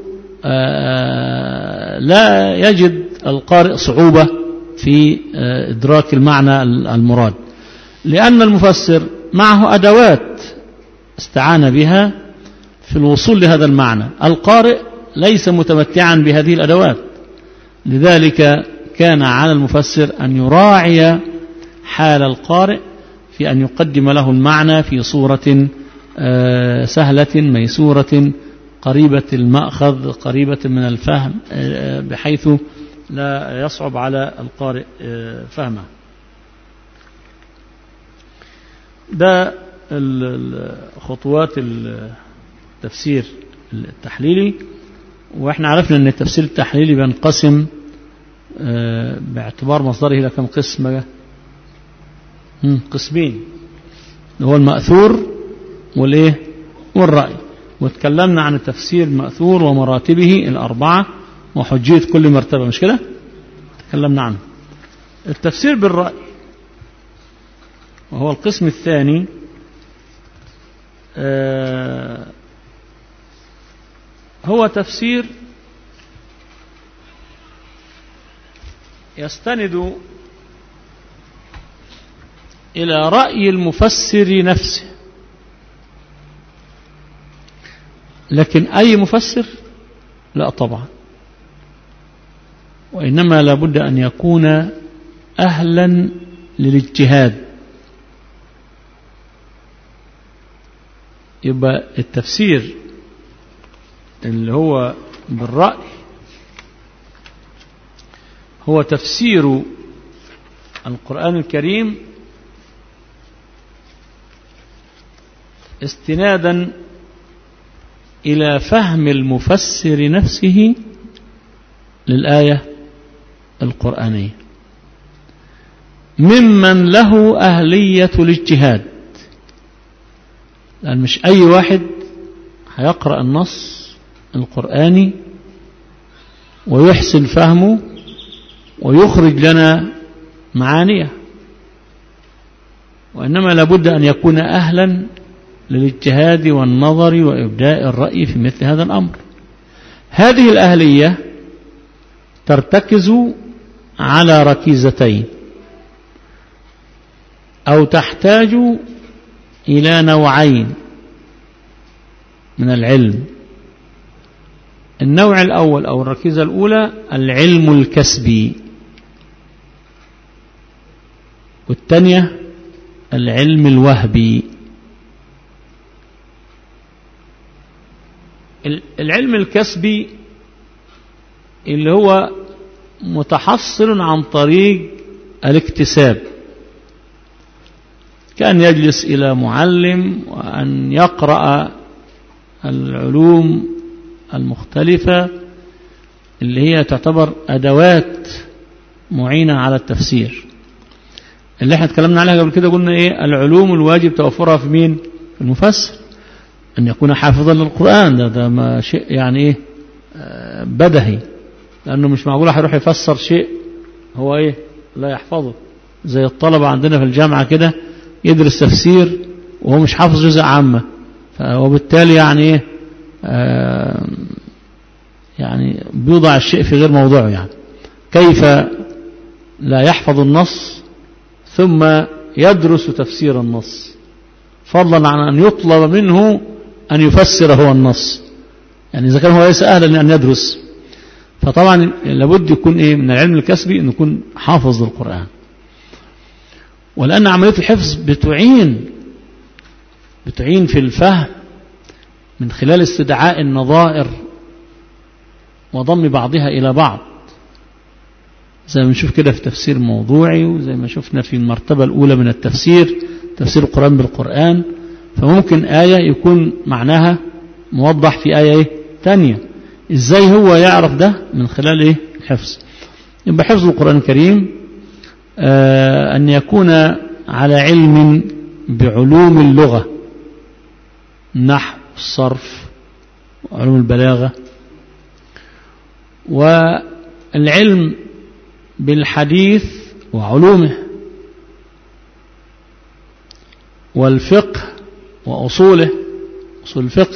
لا يجد القارئ صعوبة في إدراك المعنى المراد، لأن المفسر معه أدوات استعان بها في الوصول لهذا المعنى. القارئ ليس متمتعا بهذه الأدوات، لذلك كان على المفسر أن يراعي حال القارئ في أن يقدم له المعنى في صورة سهلة ميسورة قريبة المأخذ قريبة من الفهم، بحيث لا يصعب على القارئ فهمه. ده خطوات التفسير التحليلي. وإحنا عرفنا أن التفسير التحليلي بينقسم باعتبار مصدره إلى كم قسم؟ قسمين، هو المأثور والإيه والرأي. وتكلمنا عن التفسير المأثور ومراتبه الأربعة وحجية كل مرتبة، مش كده؟ تكلمنا عنه. التفسير بالرأي وهو القسم الثاني، آه هو تفسير يستند إلى رأي المفسر نفسه. لكن أي مفسر؟ لا طبعا، وإنما لابد أن يكون أهلا للاجتهاد. يبقى التفسير اللي هو بالرأي هو تفسير القرآن الكريم استنادا إلى فهم المفسر نفسه للآية القرآنية ممن له أهلية الاجتهاد، لأن مش أي واحد هيقرأ النص القرآني ويحسن فهمه ويخرج لنا معانيه، وإنما لابد أن يكون أهلا للاجتهاد والنظر وإبداء الرأي في مثل هذا الأمر. هذه الأهلية ترتكز على ركيزتين أو تحتاج إلى نوعين من العلم. النوع الأول أو الركيزة الأولى العلم الكسبي، والثانية العلم الوهبي. العلم الكسبي اللي هو متحصل عن طريق الاكتساب، كأن يجلس إلى معلم وأن يقرأ العلوم المختلفة اللي هي تعتبر أدوات معينة على التفسير، اللي احنا اتكلمنا عليها قبل كده. قلنا ايه العلوم الواجب توفرها في مين؟ في المفسر، أن يكون حافظا للقرآن. ده, ده ما شيء يعني ايه بدهي، لأنه مش معقول هيروح يفسر شيء هو ايه لا يحفظه. زي الطلبة عندنا في الجامعة كده يدرس تفسير وهو مش حافظ جزء عامة، وبالتالي يعني ايه آه يعني بيوضع الشيء في غير موضوعه. يعني كيف لا يحفظ النص ثم يدرس تفسير النص، فضلا عن أن يطلب منه أن يفسر هو النص، يعني إذا كان هو ليس أهلا أن يدرس. فطبعا لابد يكون إيه من العلم الكسبي أن يكون حافظ للقرآن، ولأن عملية الحفظ بتعين بتعين في الفهم من خلال استدعاء النظائر وضم بعضها إلى بعض. زي ما نشوف كده في تفسير موضوعي، وزي ما شفنا في المرتبة الأولى من التفسير تفسير القرآن بالقرآن. فممكن آية يكون معناها موضح في آية إيه تانية. إزاي هو يعرف ده؟ من خلال إيه الحفظ. يبقى حفظ القرآن الكريم آه أن يكون على علم بعلوم اللغة، النحو الصرف وعلوم البلاغة، والعلم بالحديث وعلومه، والفقه وأصوله، أصول الفقه،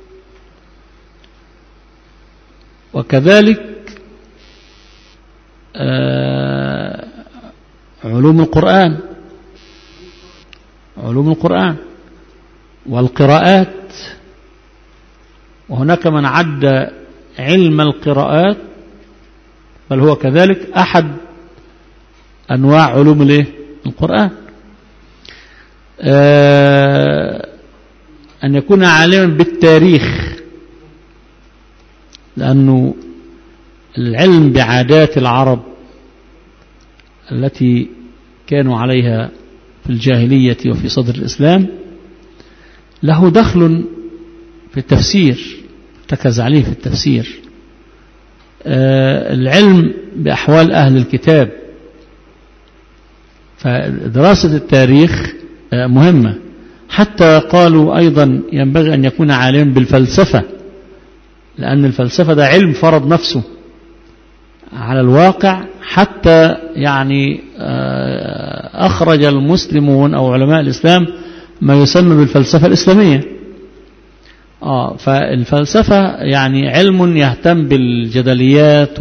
وكذلك آه علوم القرآن، علوم القرآن والقراءات. وهناك من عد علم القراءات بل هو كذلك أحد أنواع علوم الايه القرآن. آه أن يكون عالما بالتاريخ، لأنه العلم بعادات العرب التي كانوا عليها في الجاهلية وفي صدر الإسلام له دخل في التفسير، ارتكز عليه في التفسير. آه العلم بأحوال أهل الكتاب، فدراسة التاريخ آه مهمة. حتى قالوا أيضا ينبغي أن يكون عالما بالفلسفة، لأن الفلسفة ده علم فرض نفسه على الواقع، حتى يعني آه أخرج المسلمون أو علماء الإسلام ما يسمى بالفلسفة الإسلامية. آه فالفلسفة يعني علم يهتم بالجدليات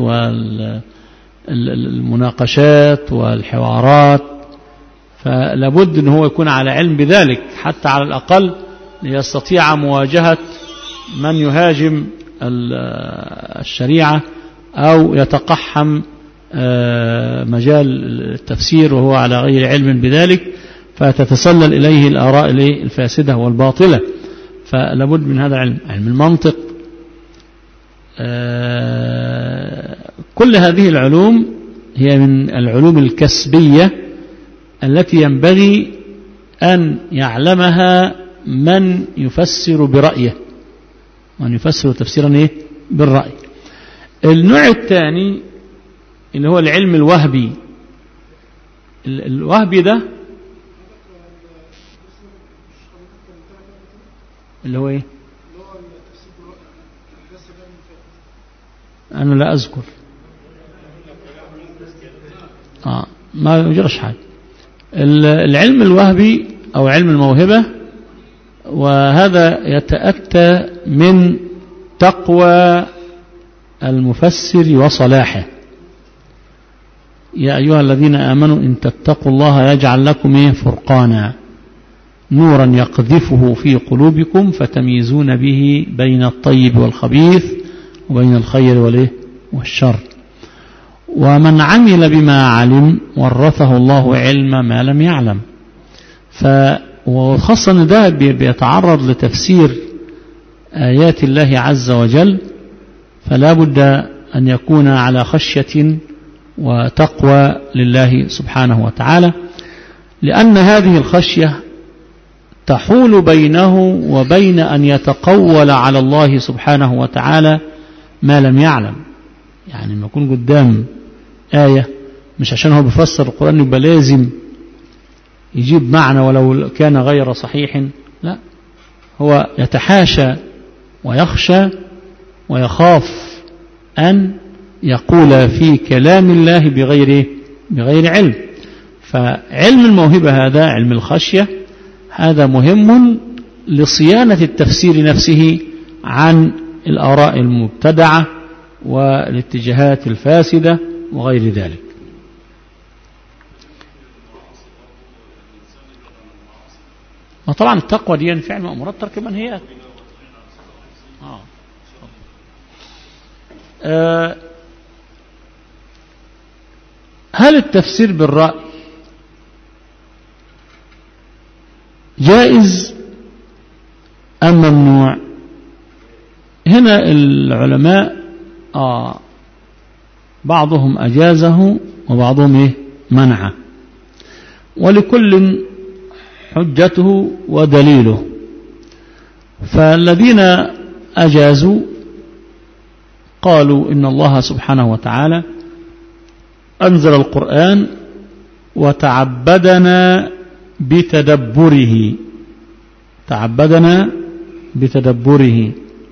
والمناقشات والحوارات، فلابد أن هو يكون على علم بذلك حتى على الأقل ليستطيع مواجهة من يهاجم الشريعة أو يتقحم مجال التفسير وهو على غير علم بذلك، فتتسلل إليه الآراء الفاسدة والباطلة. فلابد من هذا العلم. علم المنطق، كل هذه العلوم هي من العلوم الكسبية التي ينبغي أن يعلمها من يفسر برأيه، من يفسر تفسيرا إيه؟ بالرأي. النوع الثاني اللي هو العلم الوهبي. الوهبي ده اللي هو ايه؟ انا لا اذكر. اه ما يجرش حاجه. العلم الوهبي او علم الموهبه، وهذا يتأتى من تقوى المفسر وصلاحه. يا أيها الذين آمنوا إن تتقوا الله يجعل لكم إيه فرقانا نورا يقذفه في قلوبكم فتميزون به بين الطيب والخبيث وبين الخير والإيه والشر. ومن عمل بما علم ورثه الله علم ما لم يعلم. وخاصة أن ده بيتعرض لتفسير آيات الله عز وجل، فلا بد أن يكون على خشية وتقوى لله سبحانه وتعالى، لأن هذه الخشية تحول بينه وبين أن يتقول على الله سبحانه وتعالى ما لم يعلم. يعني ما يكون قدام آية مش عشان هو بيفسر القرآن يبقى لازم يجيب معنى ولو كان غير صحيح، لا، هو يتحاشى ويخشى ويخاف أن يقول في كلام الله بغير بغير علم. فعلم الموهبة هذا علم الخشية هذا مهم لصيانة التفسير نفسه عن الآراء المبتدعة والاتجاهات الفاسدة وغير ذلك. وطبعا التقوى دي فعل مأمورات ترك منهيات. آه. آه. هل التفسير بالرأي جائز أم ممنوع؟ هنا العلماء آه بعضهم أجازه وبعضهم إيه منعه، ولكل حجته ودليله. فالذين أجازوا قالوا إن الله سبحانه وتعالى أنزل القرآن وتعبدنا بتدبره تعبدنا بتدبره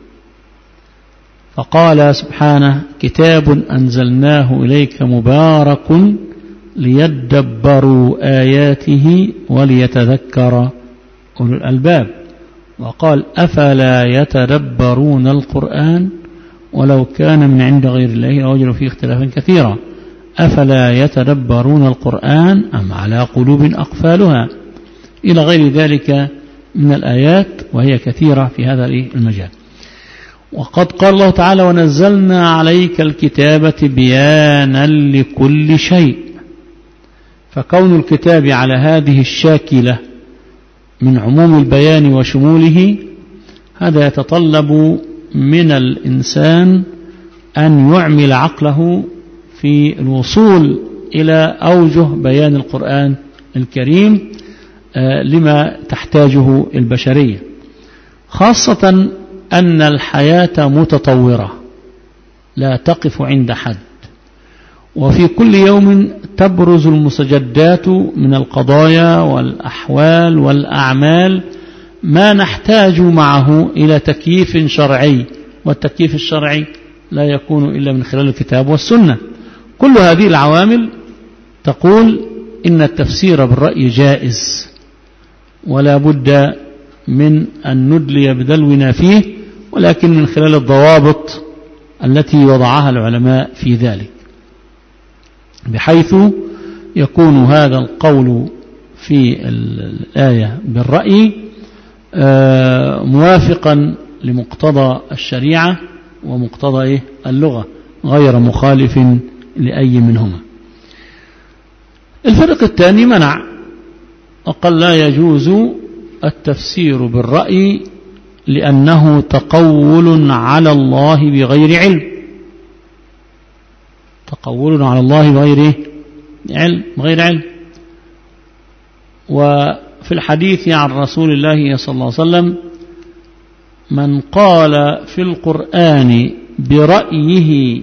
فقال سبحانه: كتاب أنزلناه إليك مبارك ليدبروا آياته وليتذكر أولو الألباب. وقال: أفلا يتدبرون القرآن ولو كان من عند غير الله لوجدوا فيه اختلافا كثيرا أفلا يتدبرون القرآن أم على قلوب أقفالها، إلى غير ذلك من الآيات، وهي كثيرة في هذا المجال. وقد قال الله تعالى: ونزلنا عليك الكتاب بيانا لكل شيء. فكون الكتاب على هذه الشاكلة من عموم البيان وشموله، هذا يتطلب من الإنسان أن يعمل عقله في الوصول إلى أوجه بيان القرآن الكريم لما تحتاجه البشرية، خاصة أن الحياة متطورة لا تقف عند حد، وفي كل يوم تبرز المستجدات من القضايا والأحوال والأعمال ما نحتاج معه إلى تكييف شرعي، والتكييف الشرعي لا يكون إلا من خلال الكتاب والسنة. كل هذه العوامل تقول إن التفسير بالرأي جائز، ولا بد من أن ندلي بدلونا فيه، ولكن من خلال الضوابط التي وضعها العلماء في ذلك، بحيث يكون هذا القول في الآية بالرأي موافقا لمقتضى الشريعة ومقتضى اللغة، غير مخالف لأي منهما. الفرق الثاني منع وقال: لا يجوز التفسير بالرأي لأنه تقول على الله بغير علم تقول على الله بغير علم بغير علم وفي الحديث عن رسول الله صلى الله عليه وسلم: من قال في القرآن برأيه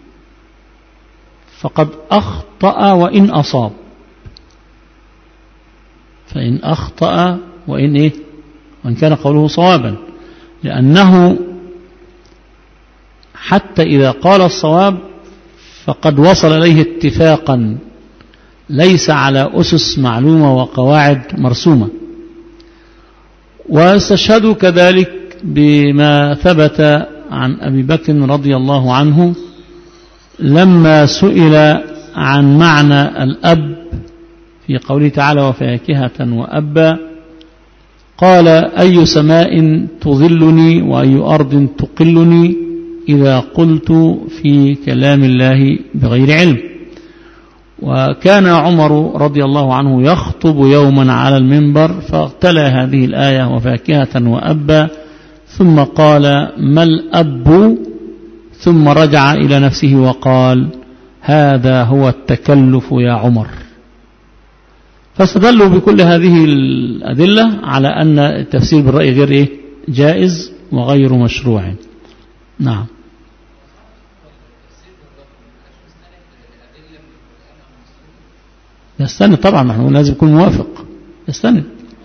فقد أخطأ وإن أصاب فإن أخطأ وإن إيه وإن كان قوله صوابا، لأنه حتى إذا قال الصواب فقد وصل إليه اتفاقا ليس على أسس معلومة وقواعد مرسومة. واستشهدوا كذلك بما ثبت عن أبي بكر رضي الله عنه لما سئل عن معنى الأب في قوله تعالى: وفاكهة وأبا، قال: أي سماء تظلني وأي أرض تقلني إذا قلت في كلام الله بغير علم. وكان عمر رضي الله عنه يخطب يوما على المنبر فاغتلى هذه الآية: وفاكهة وأبا، ثم قال: ما الأب؟ ثم رجع إلى نفسه وقال: هذا هو التكلف يا عمر. فاستدلوا بكل هذه الأدلة على أن التفسير بالرأي غير إيه؟ جائز وغير مشروع. نعم. يستند طبعا، نحن لازم يكون موافق يستند.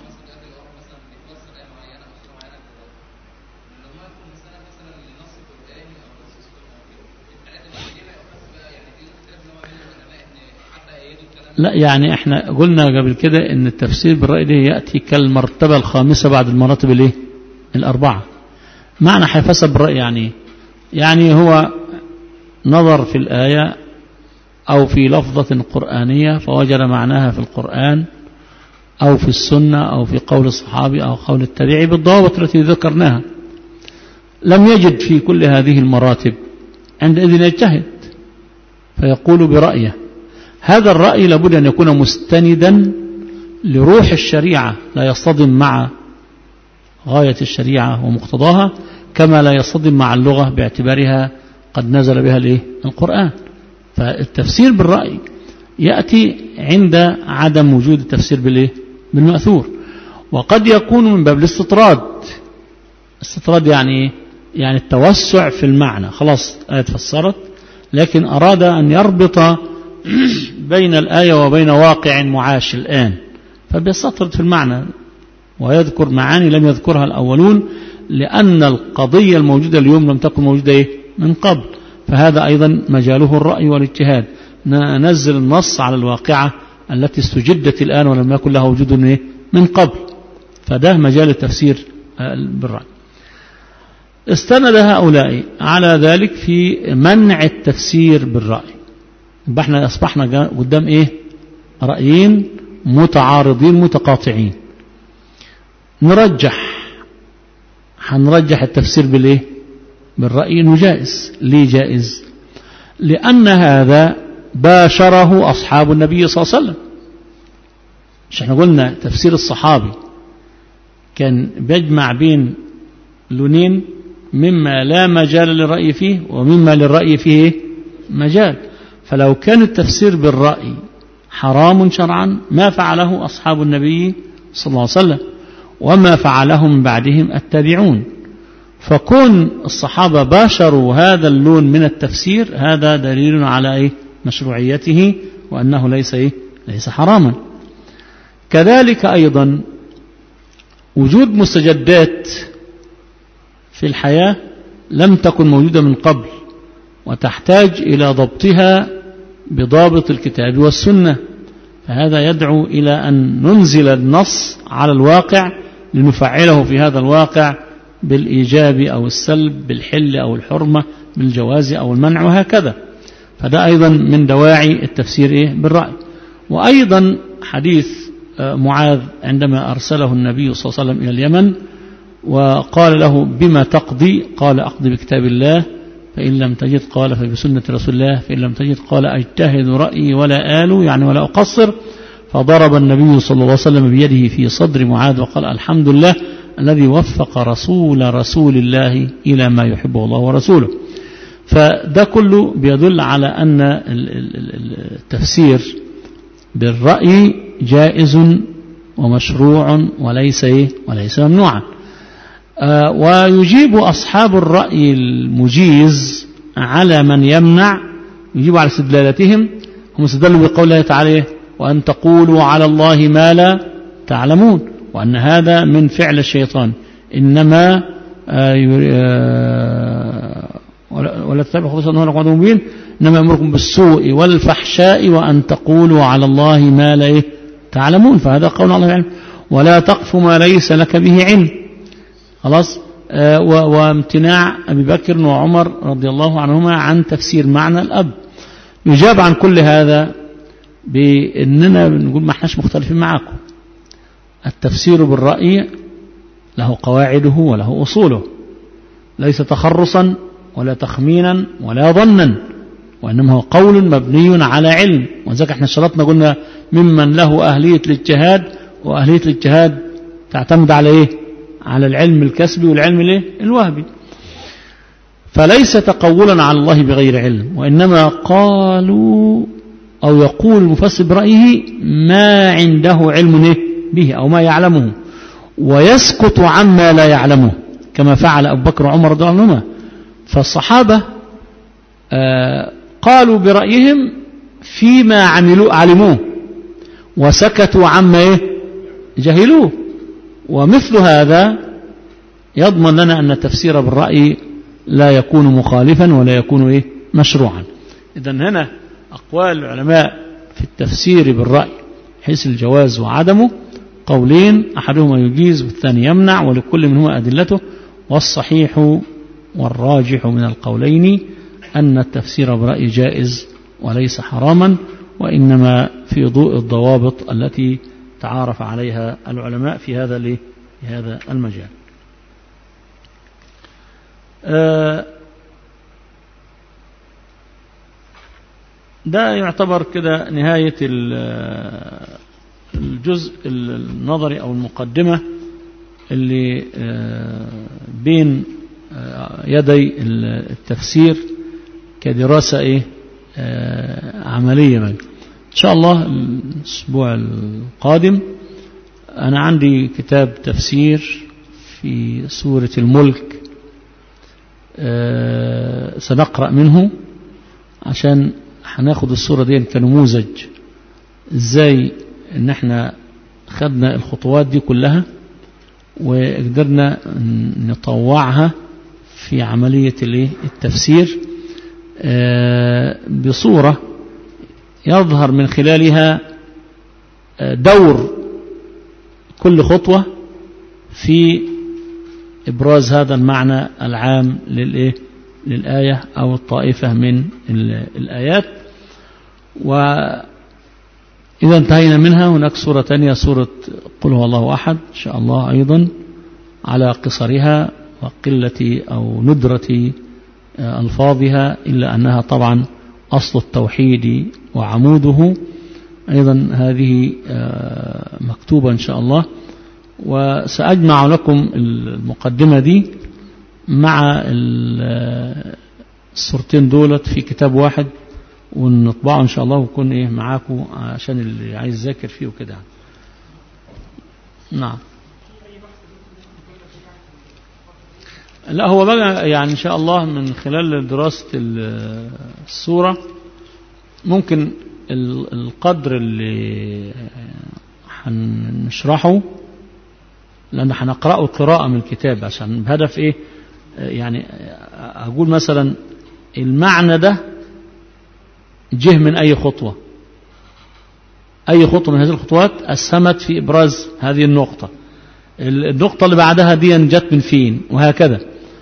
لا يعني احنا قلنا قبل كده ان التفسير بالرأي ده يأتي كالمرتبة الخامسة بعد المراتب الايه الأربعة. معنى حيفسر بالرأي يعني يعني هو نظر في الآية أو في لفظة قرآنية فوجد معناها في القرآن أو في السنة أو في قول الصحابي أو قول التابعي بالضوابط التي ذكرناها، لم يجد في كل هذه المراتب، عندئذ يجتهد فيقول برأيه. هذا الرأي لابد أن يكون مستندا لروح الشريعة، لا يصطدم مع غاية الشريعة ومقتضاها، كما لا يصطدم مع اللغة باعتبارها قد نزل بها القرآن. فالتفسير بالرأي يأتي عند عدم وجود التفسير بالإيه؟ بالمأثور. وقد يكون من باب الاستطراد. استطراد يعني يعني التوسع في المعنى، خلاص آية فسرت لكن أراد أن يربط بين الآية وبين واقع معاش الآن، فبيستطرد في المعنى ويذكر معاني لم يذكرها الأولون، لأن القضية الموجودة اليوم لم تكن موجودة إيه؟ من قبل. فهذا أيضا مجاله الرأي والاجتهاد، ننزل النص على الواقعة التي استجدت الآن ولم يكن لها وجود إيه؟ من قبل. فده مجال التفسير بالرأي. استند هؤلاء على ذلك في منع التفسير بالرأي. يبقى احنا أصبحنا قدام إيه؟ رأيين متعارضين متقاطعين. نرجح هنرجح التفسير بالإيه؟ بالرأي إنه جائز. ليه جائز؟ لأن هذا باشره أصحاب النبي صلى الله عليه وسلم. مش احنا قلنا تفسير الصحابي كان بيجمع بين لونين، مما لا مجال للرأي فيه ومما للرأي فيه مجال. فلو كان التفسير بالرأي حرام شرعا ما فعله أصحاب النبي صلى الله عليه وسلم وما فعله من بعدهم التابعون. فكون الصحابة باشروا هذا اللون من التفسير هذا دليل على إيه؟ مشروعيته وأنه ليس إيه؟ ليس حراما. كذلك أيضا وجود مستجدات في الحياة لم تكن موجودة من قبل وتحتاج إلى ضبطها بضابط الكتاب والسنة، فهذا يدعو إلى أن ننزل النص على الواقع لنفعله في هذا الواقع بالإيجاب أو السلب، بالحل أو الحرمة، بالجواز أو المنع، وهكذا. فده أيضا من دواعي التفسير إيه؟ بالرأي. وأيضا حديث معاذ عندما أرسله النبي صلى الله عليه وسلم إلى اليمن وقال له بما تقضي؟ قال أقضي بكتاب الله، فإن لم تجد قال فبسنة رسول الله، فإن لم تجد قال أجتهد رأيي ولا آل يعني ولا أقصر. فضرب النبي صلى الله عليه وسلم بيده في صدر معاذ وقال الحمد لله الذي وفق رسول رسول الله إلى ما يحبه الله ورسوله. فده كله بيدل على أن التفسير بالرأي جائز ومشروع وليس وليس ممنوعا. ويجيب أصحاب الرأي المجيز على من يمنع، يجيب على استدلالاتهم. هم استدلوا بقوله تعالى وأن تقولوا على الله ما لا تعلمون، وأن هذا من فعل الشيطان، إنما ولا تتبعوا خطوات الشيطان إنه عدو مبين، إنما يأمركم بالسوء والفحشاء وأن تقولوا على الله ما لا تعلمون. فهذا قول الله علم. ولا تقف ما ليس لك به علم. خلاص. وامتناع أبي بكر وعمر رضي الله عنهما عن تفسير معنى الأب. يجاب عن كل هذا بأننا نقول ما احناش مختلفين معكم. التفسير بالرأي له قواعده وله أصوله، ليس تخرصا ولا تخمينا ولا ظنا، وإنما هو قول مبني على علم. وذلك احنا شرطنا قلنا ممن له أهلية الاجتهاد، وأهلية الاجتهاد تعتمد على إيه؟ على العلم الكسبي والعلم الايه؟ الوهبي. فليس تقولا على الله بغير علم، وإنما قالوا أو يقول المفسر برأيه ما عنده علم به أو ما يعلمه، ويسكت عما لا يعلمه كما فعل أبو بكر وعمر رضي الله عنهما. فالصحابة آه قالوا برأيهم فيما عملوا علموه وسكتوا عما إيه؟ جهلوه. ومثل هذا يضمن لنا أن التفسير بالرأي لا يكون مخالفا ولا يكون إيه؟ مشروعا. إذن هنا أقوال العلماء في التفسير بالرأي حيث الجواز وعدمه قولين، أحدهما يجيز والثاني يمنع، ولكل منهما أدلته. والصحيح والراجح من القولين أن التفسير برأي جائز وليس حراما، وإنما في ضوء الضوابط التي تعارف عليها العلماء في هذا في هذا المجال. ده يعتبر كده نهاية الجزء النظري أو المقدمة اللي بين يدي التفسير كدراسة إيه عملية. إن شاء الله الأسبوع القادم أنا عندي كتاب تفسير في سورة الملك، أه سنقرأ منه عشان هناخد السورة دي كنموذج ازاي ان احنا خدنا الخطوات دي كلها وقدرنا نطوعها في عملية التفسير أه بصورة يظهر من خلالها دور كل خطوة في إبراز هذا المعنى العام للإيه؟ للآية أو الطائفة من الآيات. وإذا انتهينا منها هناك سورة تانية، سورة قل هو الله أحد، إن شاء الله أيضا على قصرها وقلة أو ندرة ألفاظها، إلا أنها طبعا أصل التوحيد وعموده، أيضا هذه مكتوبة إن شاء الله. وسأجمع لكم المقدمة دي مع الصورتين دولت في كتاب واحد ونطبعه إن شاء الله ويكون إيه معاكم عشان اللي عايز يذاكر فيه وكده. نعم. لا هو بقى يعني إن شاء الله من خلال دراسة السورة ممكن القدر اللي هنشرحه، لأن هنقرأه قراءة من الكتاب عشان بهدف إيه يعني أقول مثلا المعنى ده جه من أي خطوة، أي خطوة من هذه الخطوات أسهمت في إبراز هذه النقطة، النقطة اللي بعدها دي جت من فين، وهكذا.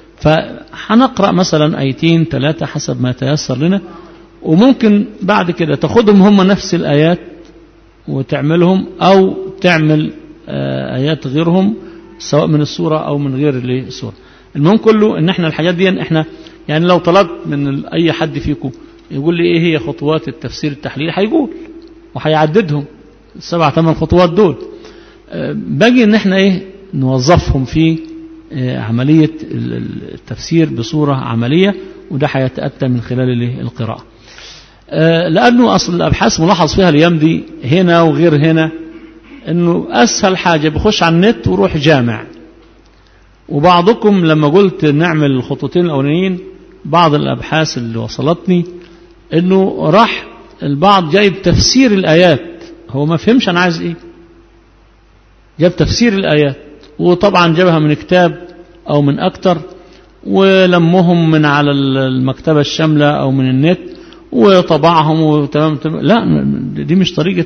فهنقرأ مثلا آيتين ثلاثة حسب ما يتيسر لنا، وممكن بعد كده تاخدهم هم نفس الآيات وتعملهم أو تعمل آيات غيرهم سواء من السورة أو من غير السورة. المهم كله إن احنا الحاجات دي احنا يعني لو طلبت من أي حد فيكم يقول لي إيه هي خطوات التفسير التحليلي هيقول وهيعددهم السبع ثمان خطوات دول، باقي إن احنا إيه نوظفهم في عملية التفسير بصورة عملية، وده هيتأتى من خلال القراءة. لأنه أصل الأبحاث ملاحظ فيها الأيام دي هنا وغير هنا أنه أسهل حاجة بخش على النت وروح جامع. وبعضكم لما قلت نعمل الخطوتين الأولانيين بعض الأبحاث اللي وصلتني أنه راح البعض جايب تفسير الآيات، هو ما فهمش أنا عايز إيه، جاب تفسير الآيات وطبعا جابها من كتاب أو من أكتر ولمهم من على المكتبة الشاملة أو من النت وطبعهم وتمام تمام. لا دي مش طريقة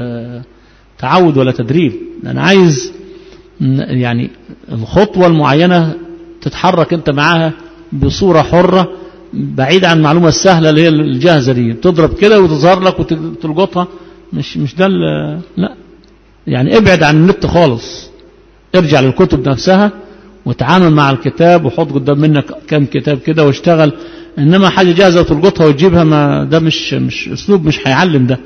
تعود ولا تدريب. أنا عايز يعني الخطوة المعينة تتحرك أنت معاها بصورة حرة بعيد عن المعلومة السهلة اللي هي الجاهزة دي تضرب كده وتظهر لك وتلقطها، مش مش ده لا يعني ابعد عن النت خالص، ارجع للكتب نفسها وتعامل مع الكتاب وحط قدام منك كم كتاب كده واشتغل. انما حاجه جاهزه وتلقطها وتجيبها ما ده مش مش اسلوب، مش هيعلم ده.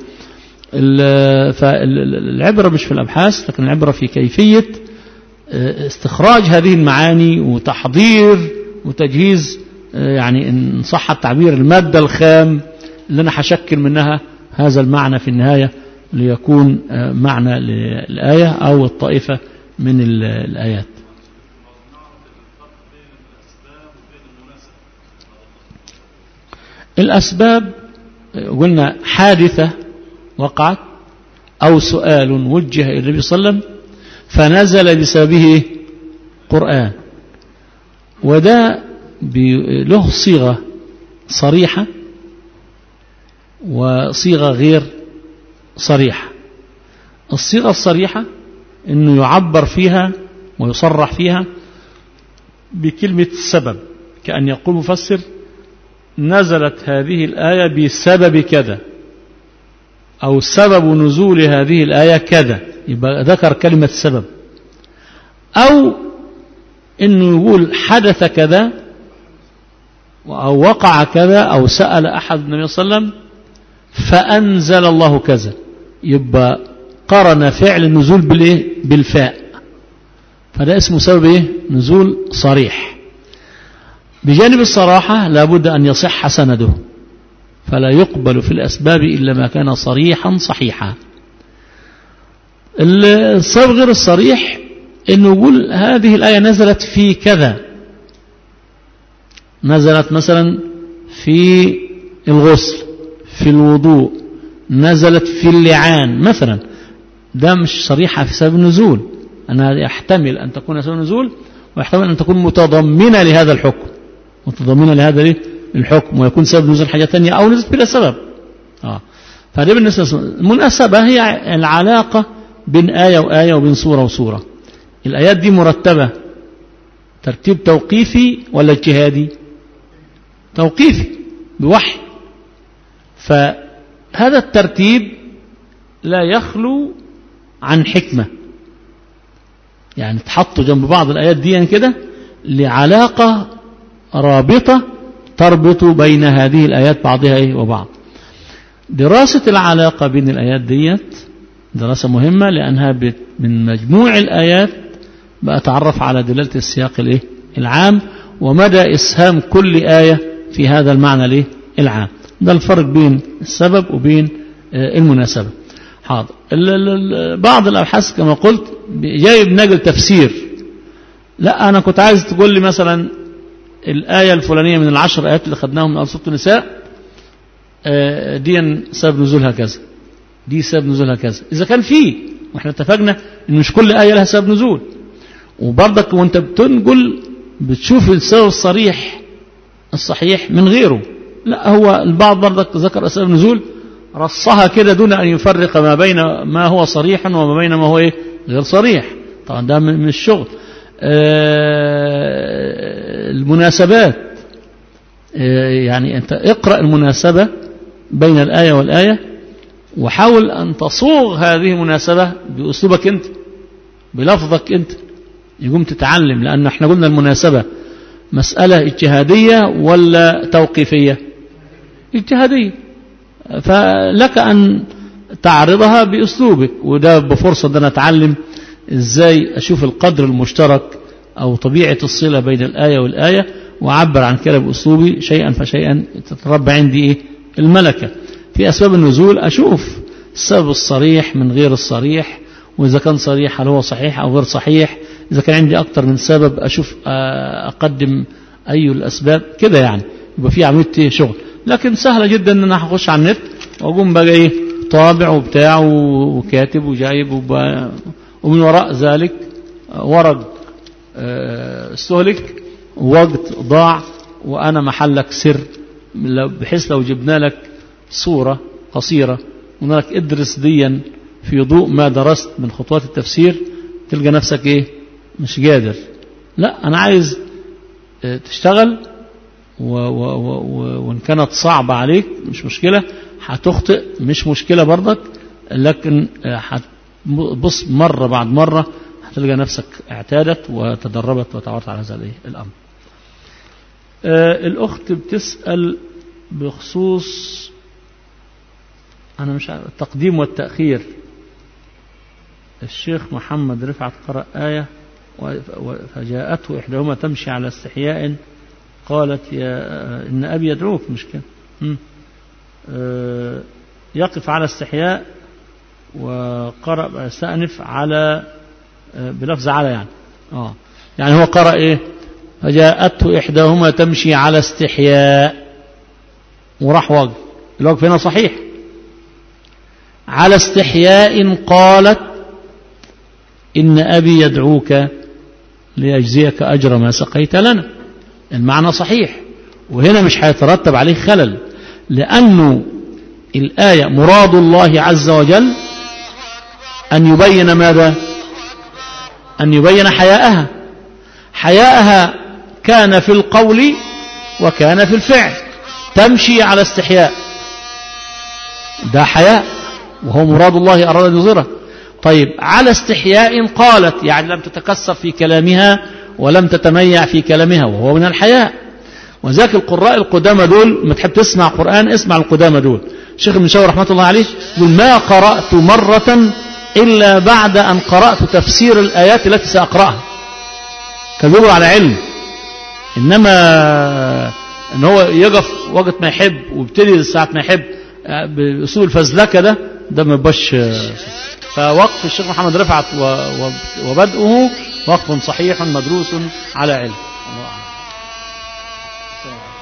فالعبره مش في الابحاث لكن العبره في كيفيه استخراج هذه المعاني وتحضير وتجهيز يعني ان صح التعبير الماده الخام اللي انا هشكل منها هذا المعنى في النهايه ليكون معنى للآية أو الطائفة من الآيات. الأسباب قلنا حادثة وقعت أو سؤال وجه إلى النبي صلى الله عليه وسلم فنزل بسببه قرآن، وده له صيغة صريحة وصيغة غير صريحة. الصيغة الصريحة أنه يعبر فيها ويصرح فيها بكلمة سبب، كأن يقول مفسر نزلت هذه الآية بسبب كذا أو سبب نزول هذه الآية كذا، يبقى ذكر كلمة سبب. أو أنه يقول حدث كذا أو وقع كذا أو سأل أحد النبي صلى الله عليه وسلم فأنزل الله كذا، يبقى قرن فعل النزول بالإيه؟ بالفاء، فده اسمه سبب إيه؟ نزول صريح. بجانب الصراحة لابد أن يصح سنده، فلا يقبل في الأسباب إلا ما كان صريحا صحيحا. السبب غير الصريح إنه يقول هذه الآية نزلت في كذا، نزلت مثلا في الغسل، في الوضوء، نزلت في اللعان مثلا، ده مش صريحة في سبب النزول. أنا يحتمل أن تكون سبب النزول ويحتمل أن تكون متضمنة لهذا الحكم، متضمنة لهذا الحكم، ويكون سبب نزول حاجة تانية أو نزل بلا سبب. آه. فهذه بالنسبة المناسبة هي العلاقة بين آية وآية وبين سورة وسورة. الآيات دي مرتبة ترتيب توقيفي ولا اجتهادي؟ توقيفي بوحي. فهذا الترتيب لا يخلو عن حكمة، يعني تحطوا جنب بعض الآيات دي كده لعلاقة رابطة تربط بين هذه الآيات بعضها إيه وبعض. دراسة العلاقة بين الآيات ديت دراسة مهمة، لأنها من مجموع الآيات بأتعرف على دلالة السياق الإيه العام ومدى إسهام كل آية في هذا المعنى الإيه العام. ده الفرق بين السبب وبين المناسبة. حاضر. بعض الأبحاث كما قلت جايب نجل تفسير، لا أنا كنت عايز تقول لي مثلا الآية الفلانية من العشر آيات اللي خدناهم من سورة النساء دي سبب نزولها كذا، دي سبب نزولها كذا، إذا كان فيه، وإحنا اتفقنا إن مش كل آية لها سبب نزول. وبرضك وانت بتنقل بتشوف السبب الصريح الصحيح من غيره، لا هو البعض برضك ذكر أسباب نزول رصها كده دون أن يفرق ما بين ما هو صريح وما بين ما هو إيه غير صريح. طبعا ده من الشغل. آه المناسبات، آه يعني أنت اقرأ المناسبة بين الآية والآية وحاول أن تصوغ هذه المناسبة بأسلوبك أنت، بلفظك أنت، يقوم تتعلم. لأن احنا قلنا المناسبة مسألة اجتهادية ولا توقيفية؟ اجتهادية. فلك أن تعرضها بأسلوبك، وده بفرصة أن أنا أتعلم إزاي أشوف القدر المشترك أو طبيعة الصلة بين الآية والآية وأعبر عن كده بأسلوبي شيئا فشيئا تتربى عندي إيه الملكة. في أسباب النزول أشوف السبب الصريح من غير الصريح، وإذا كان صريح هل هو صحيح أو غير صحيح. إذا كان عندي أكتر من سبب أشوف أقدم أي الأسباب كده، يعني يبقى في عملية شغل. لكن سهلة جدا أن أنا هخش على النت وأقوم بقى إيه طابع وبتاع وكاتب وجايب وب... ومن وراء ذلك ورق استهلك ووقت ضاع وأنا محلك سر، بحيث لو جبنا لك صورة قصيرة وقلنا لك ادرس ديا في ضوء ما درست من خطوات التفسير، تلقى نفسك إيه مش قادر. لا أنا عايز تشتغل، و و و وإن كانت صعبة عليك مش مشكلة، هتخطئ مش مشكلة برضك، لكن هتبص مرة بعد مرة هتلقى نفسك اعتادت وتدربت وتعرضت على هذا الأمر. آه الأخت بتسأل بخصوص أنا مش عارف التقديم والتأخير. الشيخ محمد رفعت قرأ آية فجاءته إحداهما تمشي على استحياء قالت يا إن أبي يدعوك، مش كده آه يقف على استحياء، وقرأ استأنف على آه بلفظ على يعني آه يعني هو قرأ إيه فجاءته إحداهما تمشي على استحياء وراح وقف، الوقف هنا صحيح. على استحياء قالت إن أبي يدعوك ليجزيك أجر ما سقيت لنا، المعنى صحيح، وهنا مش هيترتب عليه خلل، لأنه الآية مراد الله عز وجل أن يبين ماذا؟ أن يبين حياءها. حياءها كان في القول وكان في الفعل. تمشي على استحياء ده حياء، وهو مراد الله أراد أن يظهره. طيب على استحياء قالت، يعني لم تتكسر في كلامها ولم تتميع في كلامها، وهو من الحياء. وذاك القراء القدامى دول ما تحب تسمع قرآن اسمع القدامى دول. الشيخ ابن شاور رحمة الله عليه يقول ما قرأت مرة إلا بعد أن قرأت تفسير الآيات التي سأقرأها. كان بيقول على علم، إنما ان هو يقف وقت ما يحب ويبتدي ساعة ما يحب بأسلوب الفزلكة ده ده ما يبقاش. فوقف الشيخ محمد رفعت وبدءه وقف صحيح مدروس على علم. الله أعلم.